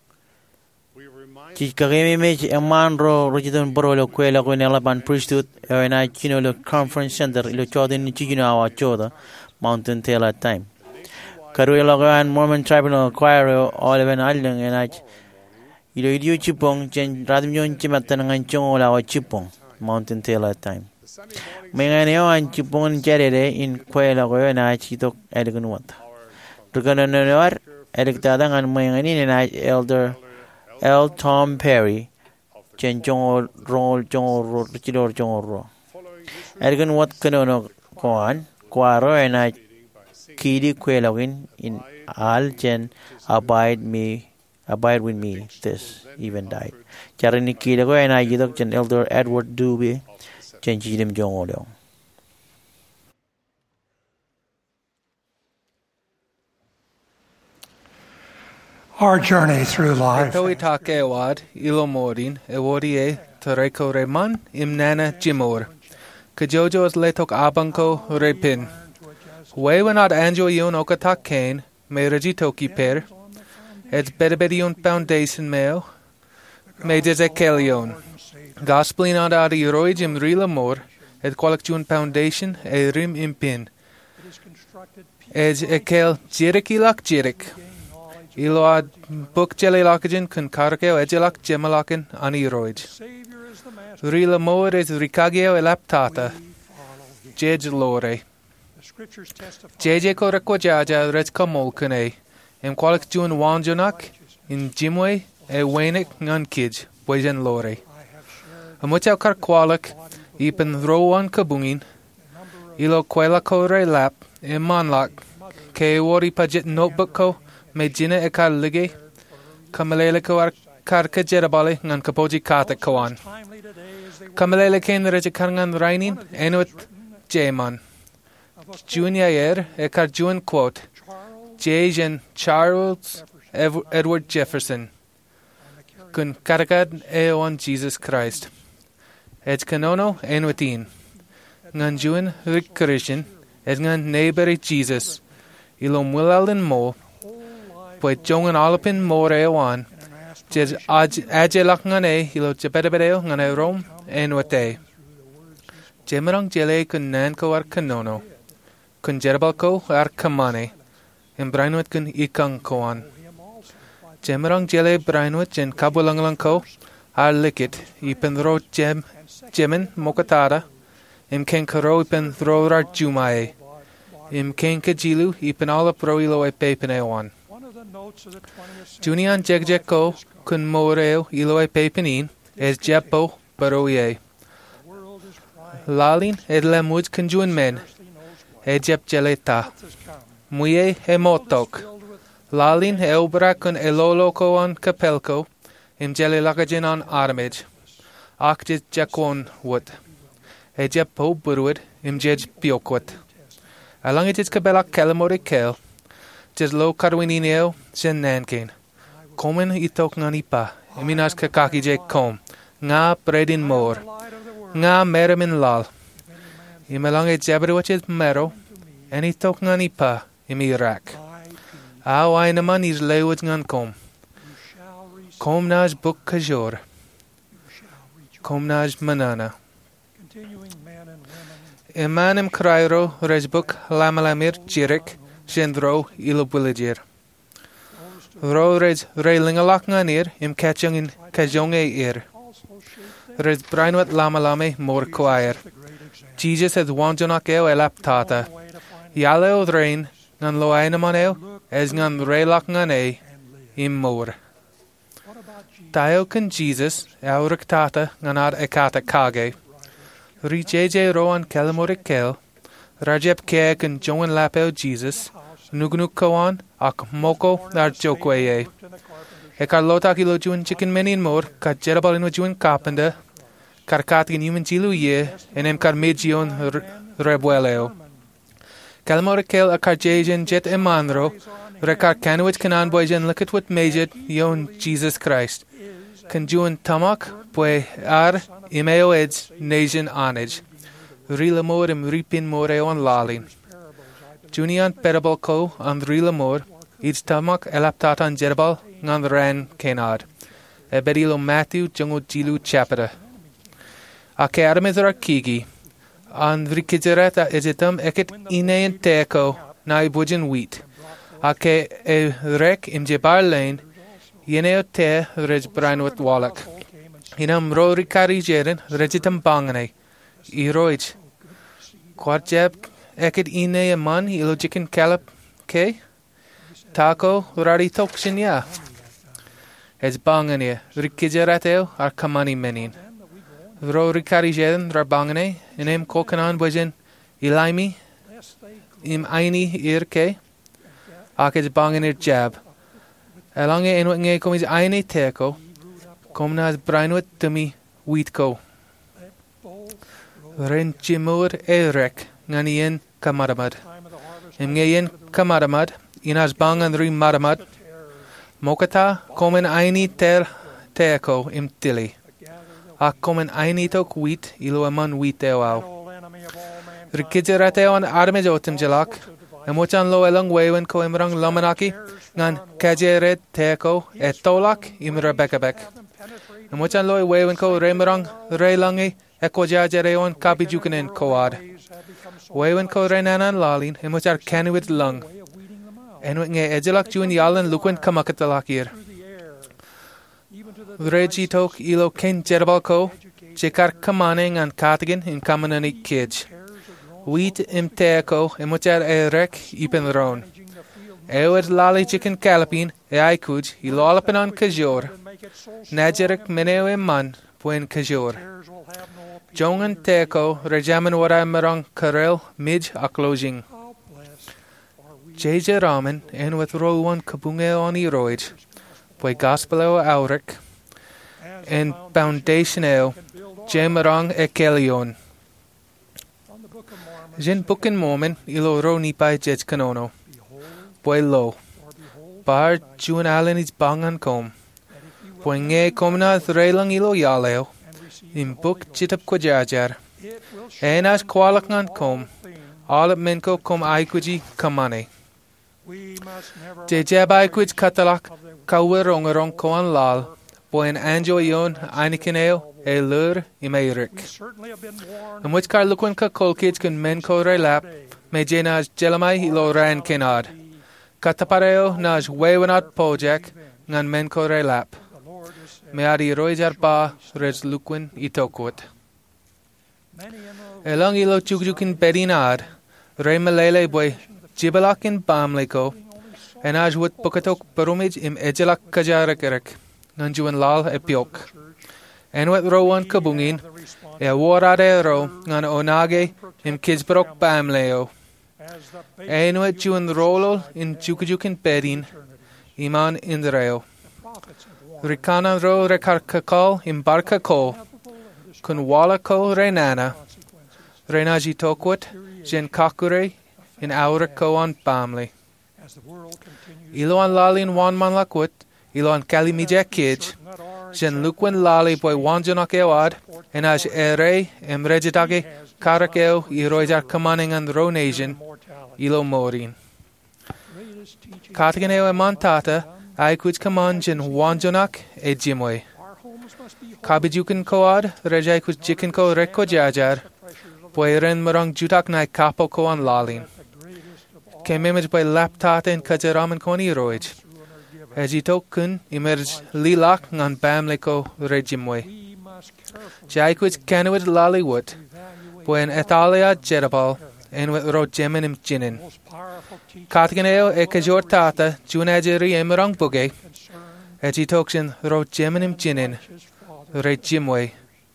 Jis kagemi mej eman ro rojidon bro lo kwela ko nela ban priesthood e na chino lo conference center lo chodin ni chino awa choda mountain tail at time. Karu lo gan Mormon tribunal choir all even alung enach ilo idio chipong chen radmyon chimatan ngan chong la wa chipong mountain tail at time. Menganeo an chipong cherere in kwela ko na chitok elegun wat. Tugananor electada ngan mengani na elder L. Tom Perry chen chong ro chong ro chidor chong ro. Elegun wat kanono koan kwaro na kidi kwelawin in al chen abide me abide with me this even died. Charini kidi ko na yidok chen elder Edward Dubie chen chidim jong odo. Our journey through life. Ito itake awad ilomorin ewodie tereko reman imnana jimor. Kajojo as letok abanko repin. Wewanad anjo yon okatak kane, me regitoki per, eds bedebedion foundation meo, me dezekelion. Gospelin ad ad iroijim rila mor, ed qualacjun foundation e rim impin. Eds ekel jirik ilak jirik. Ilo ad book jelly lakajin kun karkeo ejelak gemalakin an iroij. Rila mor es ricagio elaptata. Jej lore. J J ko rekwa jaja red kamol kune. Em kwalik jun wanjonak in jimwe e wenik ngan kij wajen lore. Amuchau kar kwalik ipen rowan kabungin. Ilo kwela ko re lap e manlak. Ke wori pajit notebook ko me jina e kar lige. Kamalele ko ar karka jerabale ngan kapoji kata kawan. Kamalele ken reje karngan rainin enuit jman. Junior year, e kar jun quote, Jajan Charles Edward Jefferson, kun karagad e on Jesus Christ. Ed kanono enuitin, ngan jun rikrishin, ed ngan neighbor Jesus, ilo mulalin mo, pues jongan alapin more e wan, jes ajelak ngan e, ilo jebedebedeo ngan e rom enuite. Jemerang jele kun nanko ar kanono. Kun jerbalko ar kamane, en brainwit kun ikang koan. Jemerang jele brainwit jen kabulanglanko ar likit, ipen ro jem, jemen mokatada, im ken karo ipen ro rar jumae, im ken kajilu ipen ala proilo e pepene wan. Junian jegjeko kun moreo ilo e pepenin, es jepo baroye. Lalin ed lemuj kun juan men, Ejep jeleta. Muye hemotok. Lalin eubra kun eloloko an kapelko, im jelilakajin an armij. Akjit jakon wood. Ejep po burwood, im jej biokwat. Alangijit kabelak kelamori kel, jes lo karwinineo, jen nankin. Komen itok nganipa, iminas kakaki je kom, nga bredin mor, nga meramin lal. Imelang e jabberwatches mero, en i tok ngan ipa im Iraq. Aw ay naman is lewat ngan kom. Kom naj buk kajor. Kom naj manana. Emanem krairo rejbuk lamalamir jirik jendro ilobulajir. Ro rej reilingalak nganir im kachangin kajonge ir. Rej brainwat lamalame mor choir. Jesus has wanjonakeo elaptata. Yaleo drain, ngan loainamaneo, es ngan relak ngan e, im mor. Tayo kan Jesus, aurak tata, nganar ekata kage. Ri J J roan kelmorik kel, Rajep ke kan joan lapel Jesus, nugnuk kawan, ak moko nar jokweye. Ekar lotak ilo juan chicken menin mor, ka jerabal ino juan carpenter, kar katin human jilu ye, enem kar mejion rebueleo. Kelmorik kel akar jajan jet emanro, rekar kanuit kanan boyjan likatwit majid, yon Jesus Christ. Conjuan tamak, pue ar, imeo eds, nation anage. Rilamor im ripin moreo on lalin. Junian perabal ko, and rilamor, each tamak elaptatan jerbal, ngan ran kenad. Ebedilo Matthew jungo jilu chapter. Ake aramizar kigi. And rikijareta ejitum eket inean teko, nai bujin wheat. Ake e rek im jebar lane, yeneo te rej brainwit wallach. Inam ro rikari jeren, rejitum bangane. Iroij. Kwarjeb eket ine a man ilojikin kalap ke? Taco rari tokshin ya. Ez bangane, rikijarateo ar kamani menin. Ro rikari jeren rar bangane, inem kokanan bojen ilaimi, im aini ir ke? Akez bangane jab. Elange enwit nge komis aini teko, komnas brainwit tumi wheatko. Ren chimur erek nganien kamaramad. Im ngeyen kamaramad, inas bangan ri maramad. Mokata komen aini ter teko im tili. Ak komen aini tok wheat ilo aman wheat eoau. Rikijarate on armejotim jalak. Emochan lo elang wewen ko imrang lamanaki ngan kajeret teko etolak im rebekabek. Emochan lo wewen ko remerang reilangi ekojajareon kabijukanen koad. Wewen ko renanan lalin emochar kanuit lung. Enwit nge ejelak juin yalan lukwen kamakatalakir. Reji tok ilo ken jerbal ko chikar kamane ngan katigan in kamanani kij. Wheat im teko emochar erek ipen ron. Ewed lali chicken calapin e aikuj ilo alapanan kajor. Najerek meneo im man puen kajor. Jongan teko rejaman wara merang karel mij aklojing. Jeje ramen en with rowan kabunge on iroid. Pue gospeleo aurek. En foundationeo jemerang e kelion. Jin bukin momen ilo ro nipai jet kanono. Pue lo. Bar juan alen is bangan kom. Pue nge komna threlang ilo yaleo. In book chitap kwajajar. Enas kwalak ngan kom. Alap menko kom aikuji kamane. Jejab aikuj katalak kawirongarong koan lal. Boen anjo yon ainikineo e lur imeirik. In which car lukwen ka kolkits kun men ko relap, me jenas jelamai ilo ran kenad. Katapareo naj wewenat pojak ngan men ko relap. Me adi roijar ba rej lukwen itokut. Elang ilo chukjukin bedinad, re malele boy jibalakin bamleko, enaj wut bukatok barumij im ejelak kajarekerek. Nganjuan lal e piok. Enwet rowan kabungin, e warade ro, ngan onage im kizbrok bamleo. Enwet juan rolol in jukajukin bedin, iman indreo. Rikana ro rekar kakal im barka ko, kun wala ko renana. Renaji tokwut, jen kakure, in aura ko on bamli. Ilo an lalin wan man lakwut, ilo an kalimija kij, jen lukwen lali boy wanjanak ewad, enaj ere em rejitake karakeo iroijar kamaning an ronasian, ilo morin. Kataganeo e mantata, aikuj kaman jen wanjanak e jimwe. Kabijukin koad, rejaikuj jikin ko reko jajar, boy ren marang jutak nai kapo ko an lalin. Kemimaj boy laptata in kajaraman ko ni roij. Ejito kun imerj lilak ngan bamleko rejimwe. Jaikuj kanuid laliwut, buen etalia jerabal, en wit ro jemin im jinin. Katganeo e kajor tata, junajeri emerang buge, Egitok sin ro Jemenim jinin, re Jimwe.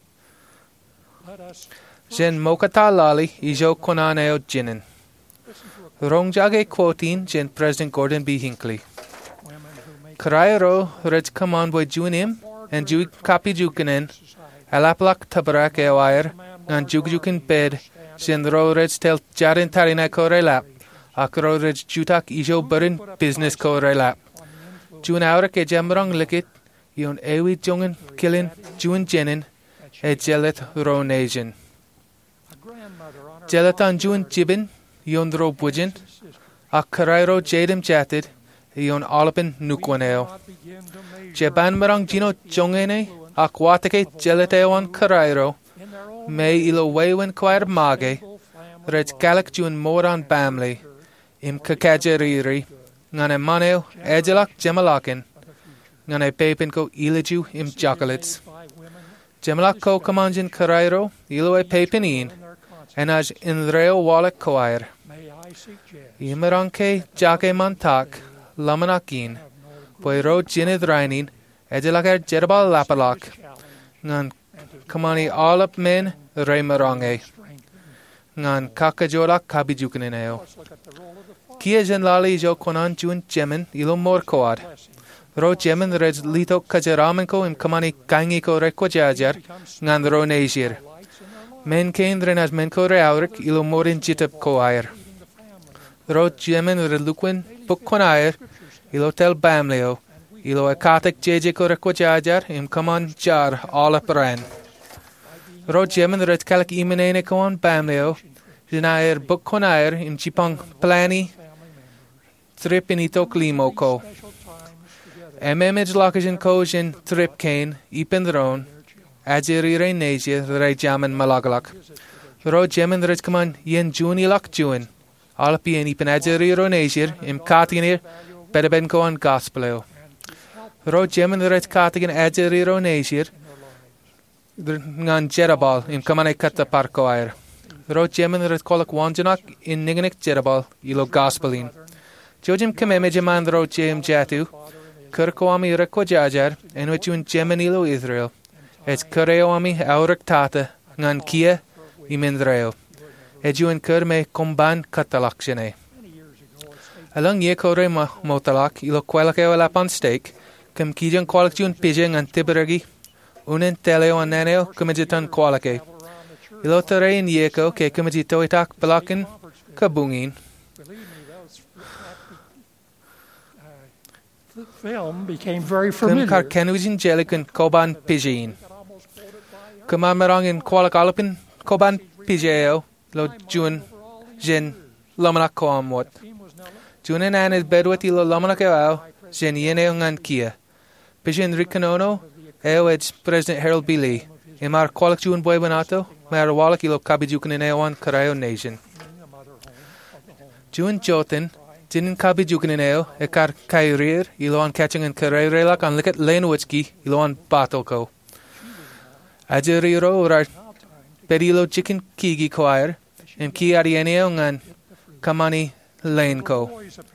Jen mokata lali ijo konaneo jinin. Rongjage quotin jen President Gordon B. Hinckley. Karairo red command boy junim and ju kapi jukinen alaplak tabarak ewair and jugjukin bed jen ro red tel jarin tarina korelap akro red jutak ijo burin business korelap. Jun aurak e jamrong likit yon ewi jungen killing jun jenin e jelet ro nation. Jeletan jun jibin yon ro bujin ak karairo jadim jatid yon alapin nukwaneo. Jeban marang jino jongene ak watake jeletewan karairo may ilo waywen kwair mage red galak jun moran bamli im kakajeriri ngane maneo ejelak jemalakin ngane pepin ko iliju im jackalits. Jemalak ko kamanjin karairo ilo e pepin in enaj inreo walak kwair. Imeranke jake mantak lamanakin poiro jinid rainin ejelakar jerbal lapalak ngan kamani alap men reimarange ngan kakajolak kabijukineneo. Kia jen lali jo konan jun jemen ilo mor koad. Ro jemen red lito kajaramenko im kamani kangi ko rekwajajar ngan ro neijir. Men kendren as men ko reaurik ilo morin jitap ko air. Ro jemen red luquin buk kon air ilo tel bamleo ilo akatek jeje ko rekwajajar im kaman jar ala pran. Ro jemen red kalak imenene kon bamleo jinair buk kon air im chipang plani trip inito klimo ko. Ememij lakajin ko jin trip kane ipendron ajirire neje re jaman malagalak. Ro jemen red kaman yen juni lak juin. Alpien ipen ajiriro nejir im katinir bedeben ko an gospeleo. Ro jemen red katigen ajiriro nejir ngan jerabal im kamane kata parko air. Ro jemen red kolak wanjanak in niganik jerabal ilo gospelin. Jojim kememe man ro jem jatu kurkoami rekko jajar en wachun jemenilo Israel. Et kureoami aurak tata ngan kia imendreo. Ejuan kurme komban katalakshene. Along ye kore motalak ilo kwelakeo lapan steak kem kijan kwalak jun pijeng an tiberagi unen teleo ananeo kumajitan kwalake. Ilo terein yeko ke kumajito itak balakin kabungin. The film became very familiar. Kum karkenujin jelikun koban pijin. Kumamarang in kwalak alapin koban pijeo lo jun jen lamanak koamwat. Junen an is bedwet ilo lamanak eo jen yeneo ngan kia. Pijin rikanono eo edge President Harold B. Lee. Imar kwalak jun boy banato mar walak ilo kabijukan in eoan karayo nation. Jun jotin jinin kabijukan in eo ekar kairir ilo an catching in karayrelak an likat lenwitski ilo an batoko. Ajeriro urar pedilo chicken kigi choir im ki arieneo ngan kamani lenko.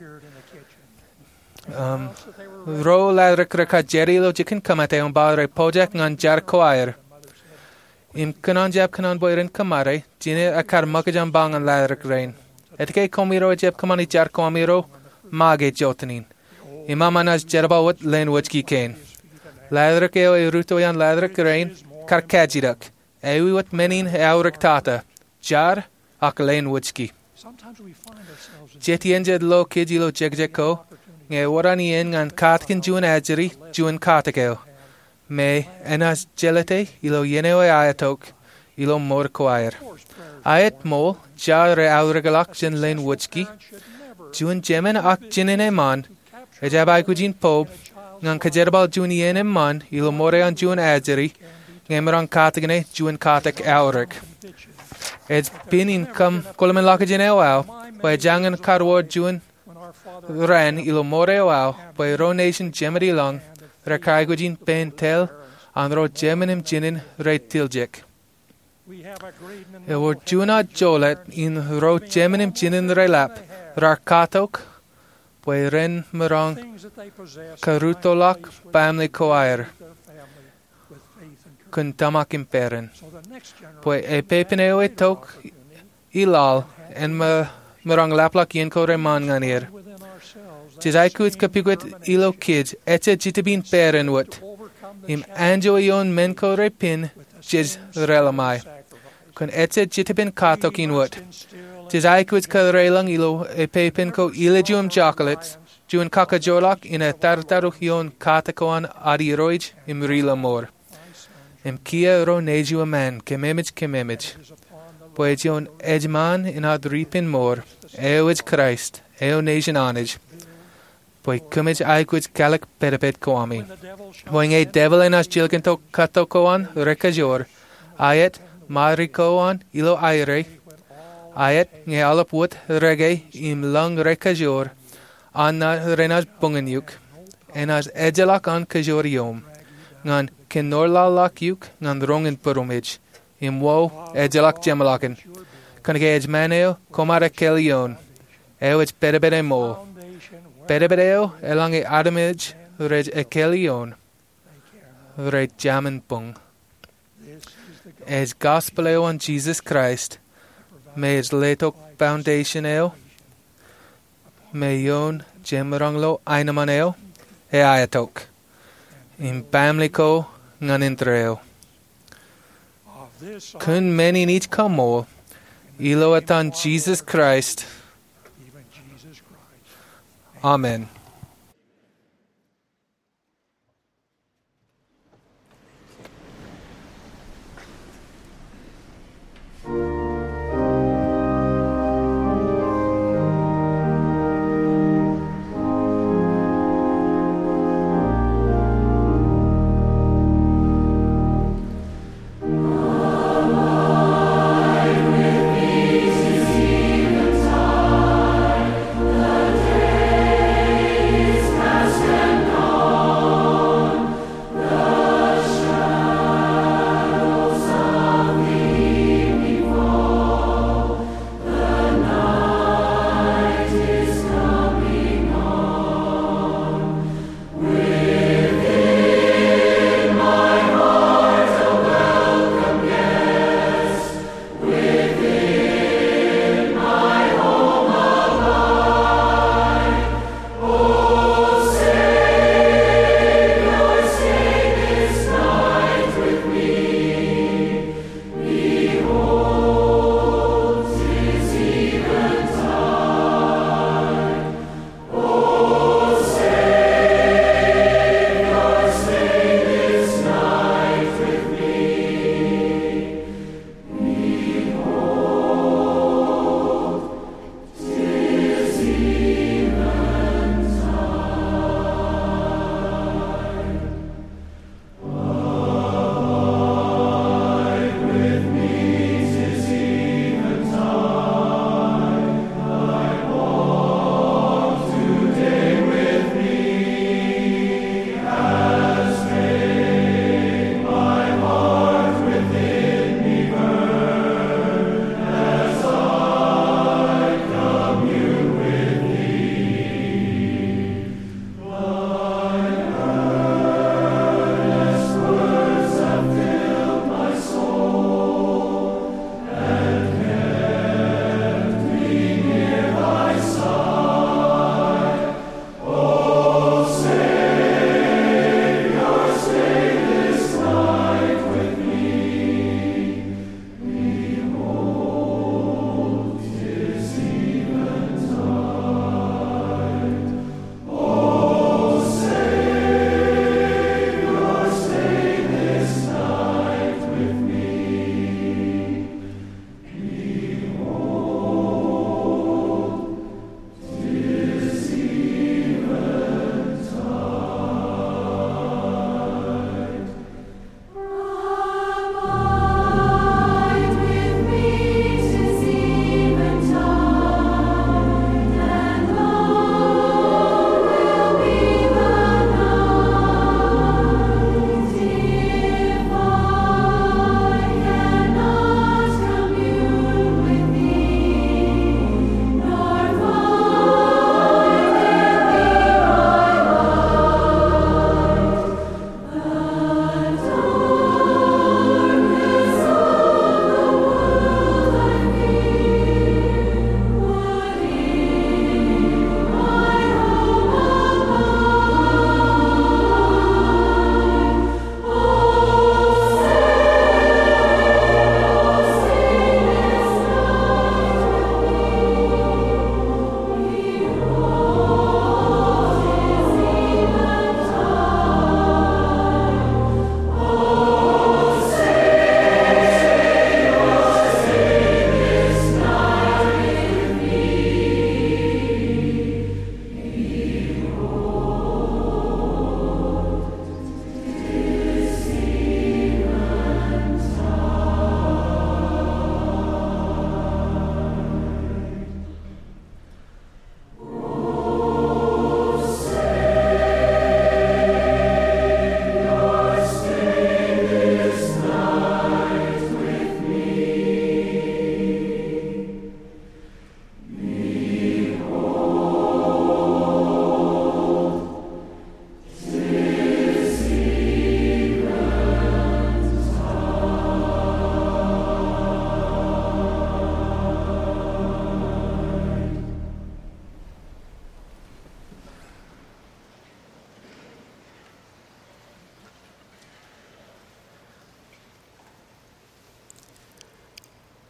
Um, ro ladrak reka jerilo chicken kamate un bare pojak ngan jar choir. Im kanan jab kanan boirin kamare jine akar makajam bang an ladrak rain. Etke komiro jab kamani jar komiro mage jotanin. Imamanas jerbawat lenwachki kane. Ladrak eo e rutoyan ladrak rain karkajidak. Ewi wat menin aurak tata. Jar ak lenwachki. Jetien jed lo kidilo jegjeko. Nge warani en ngan katkin juan ajiri juan katakeo. Me enas jelete ilo yeneo e ayatok ilo mor koair. Ayat mo jar re auragalak jen lenwachki. Juan jemen ak jinene man. Ejabay kujin pob. Ngan kajerbal juan yene man ilo more an juan ajiri. Ngemerang katakene juan katak aurak. Ed pinin kam kolamen lakajene wow. By jangan karwar juan ran ilo more wow. By ro nation jemedi long. Rekaigujin pen tel an ro jemenim jinin re tiljek. Ewo juna jolet in ro jemenim jinin re lap. Rar katok Pwy ren marang karutolak family koair. Kun tamak imperen. Pwy e pepeneo e tok ilal en ma marang laplak yen ko reman nganir. Tis I could kapigwet ilo kids etse jitabin peren wat. Im anjo ion men ko repin jis relamai. Kun etse jitabin katok in wat. Tis I could ka relang ilo e pepin ko iligium chocolates. Juan kakajolak in a tartaruch ion katakoan adiroij im rila mor. Im kia ro neju a man kememich kememich. Poejon edman in ad ripin mor. Eo is Christ. Eo nation anij. Poi kumij aiguid galak pedapet koami. Poing a devil in as jilganto kato koan rekajor. Ayet mari koan ilo aire. Ayet nge alap wood rege im lang rekajor. Anna renas bungenyuk. En as ejelak an kajor yom. Ngan kenorla lak yuk ngan rongen purumij. Im wo ejelak gemalaken. Kange edmaneo komara kelion. Eo its pedabede mo. Pedabedeo elang e adamij rej ekelion. Rej jamin pung. Es gospeleo on Jesus Christ. Me es letok foundationeo. Me yon gemranglo einamaneo. E ayatok. In bamliko nganintreo. Kun many nich kamo. Ilo atan Jesus Christ. Amen. Day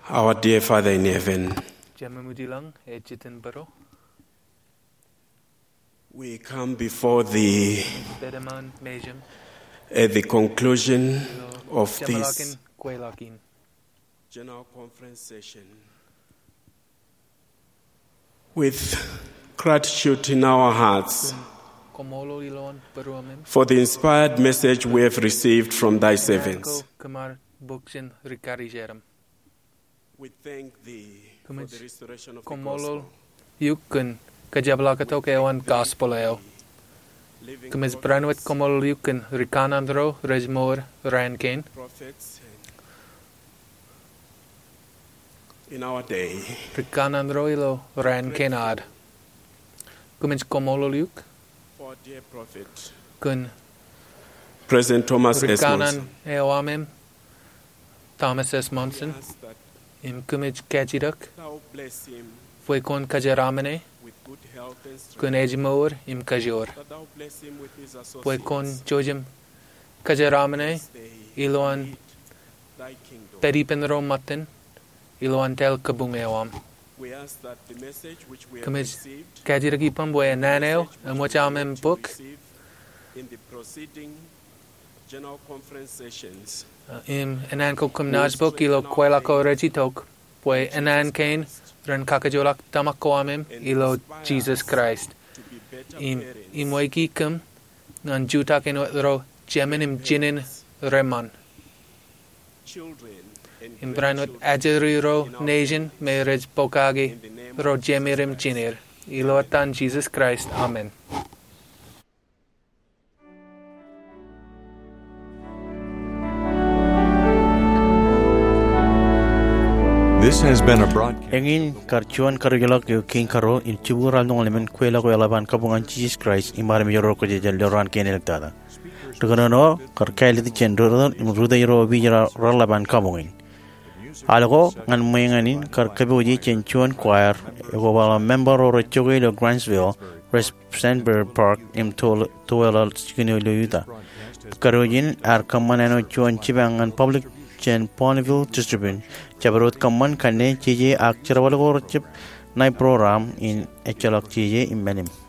Our dear Father in heaven, we come before Thee at the conclusion of this General Conference session with gratitude in our hearts for the inspired message we have received from Thy servants. We thank Thee for the restoration of the gospel. Yukun kajablakatok ewan gospel eo. Kumis branwit komol yukun rikanandro rejmor rankin. Prophets in our day. Rikanandro ilo rankinad. Kumis komol yuk. For dear prophet. Kun. President Thomas S. Rikanan Monson. eowamim. Thomas S. Monson. Im kumij kajidak. Thou bless him Fue con kajaramene. with good health and strength. Kun ejmor im kajor. That thou bless him with his Fue con associates. jojim kajaramene. Iloan Thy kingdom. peripenro matin. Iloan tel kabungewam. We ask that the message which we have Kumij received kajiragi pamboy naneo. Amwachamem book. receive in the proceeding General Conference sessions. Im enan ko kumnajbo ilo kwela ko rejitok. Pue enan kain ren kakajolak tamakoamim ilo Jesus Christ. Im imwaiki kum nan jutak eno ro jeminim jinin reman. Children and Im branot ajeri ro nation me rej pokagi ro jemirim jinir. Ilo tan Jesus Christ. Amen. This has been a broadcast. Engin karchuan kargelak yu king karo in chibural no lemen kwela ko laban kabungan Jesus Christ imar mi ro ko je loran kenel tada. Tugono kar kaili ti chendro ruda ro bi jara laban kabungin. Algo ngan menganin kar kabuji chenchuan choir go bala member ro choge lo Grantsville Sandberg Park im tol toela skino yuta. Karojin ar kamanano chuan chibangan public Chen Ponneville distribute Chabarot Kaman Kane Chije Akcharawal Gorchip Nai program in Echalak Chije in Benim.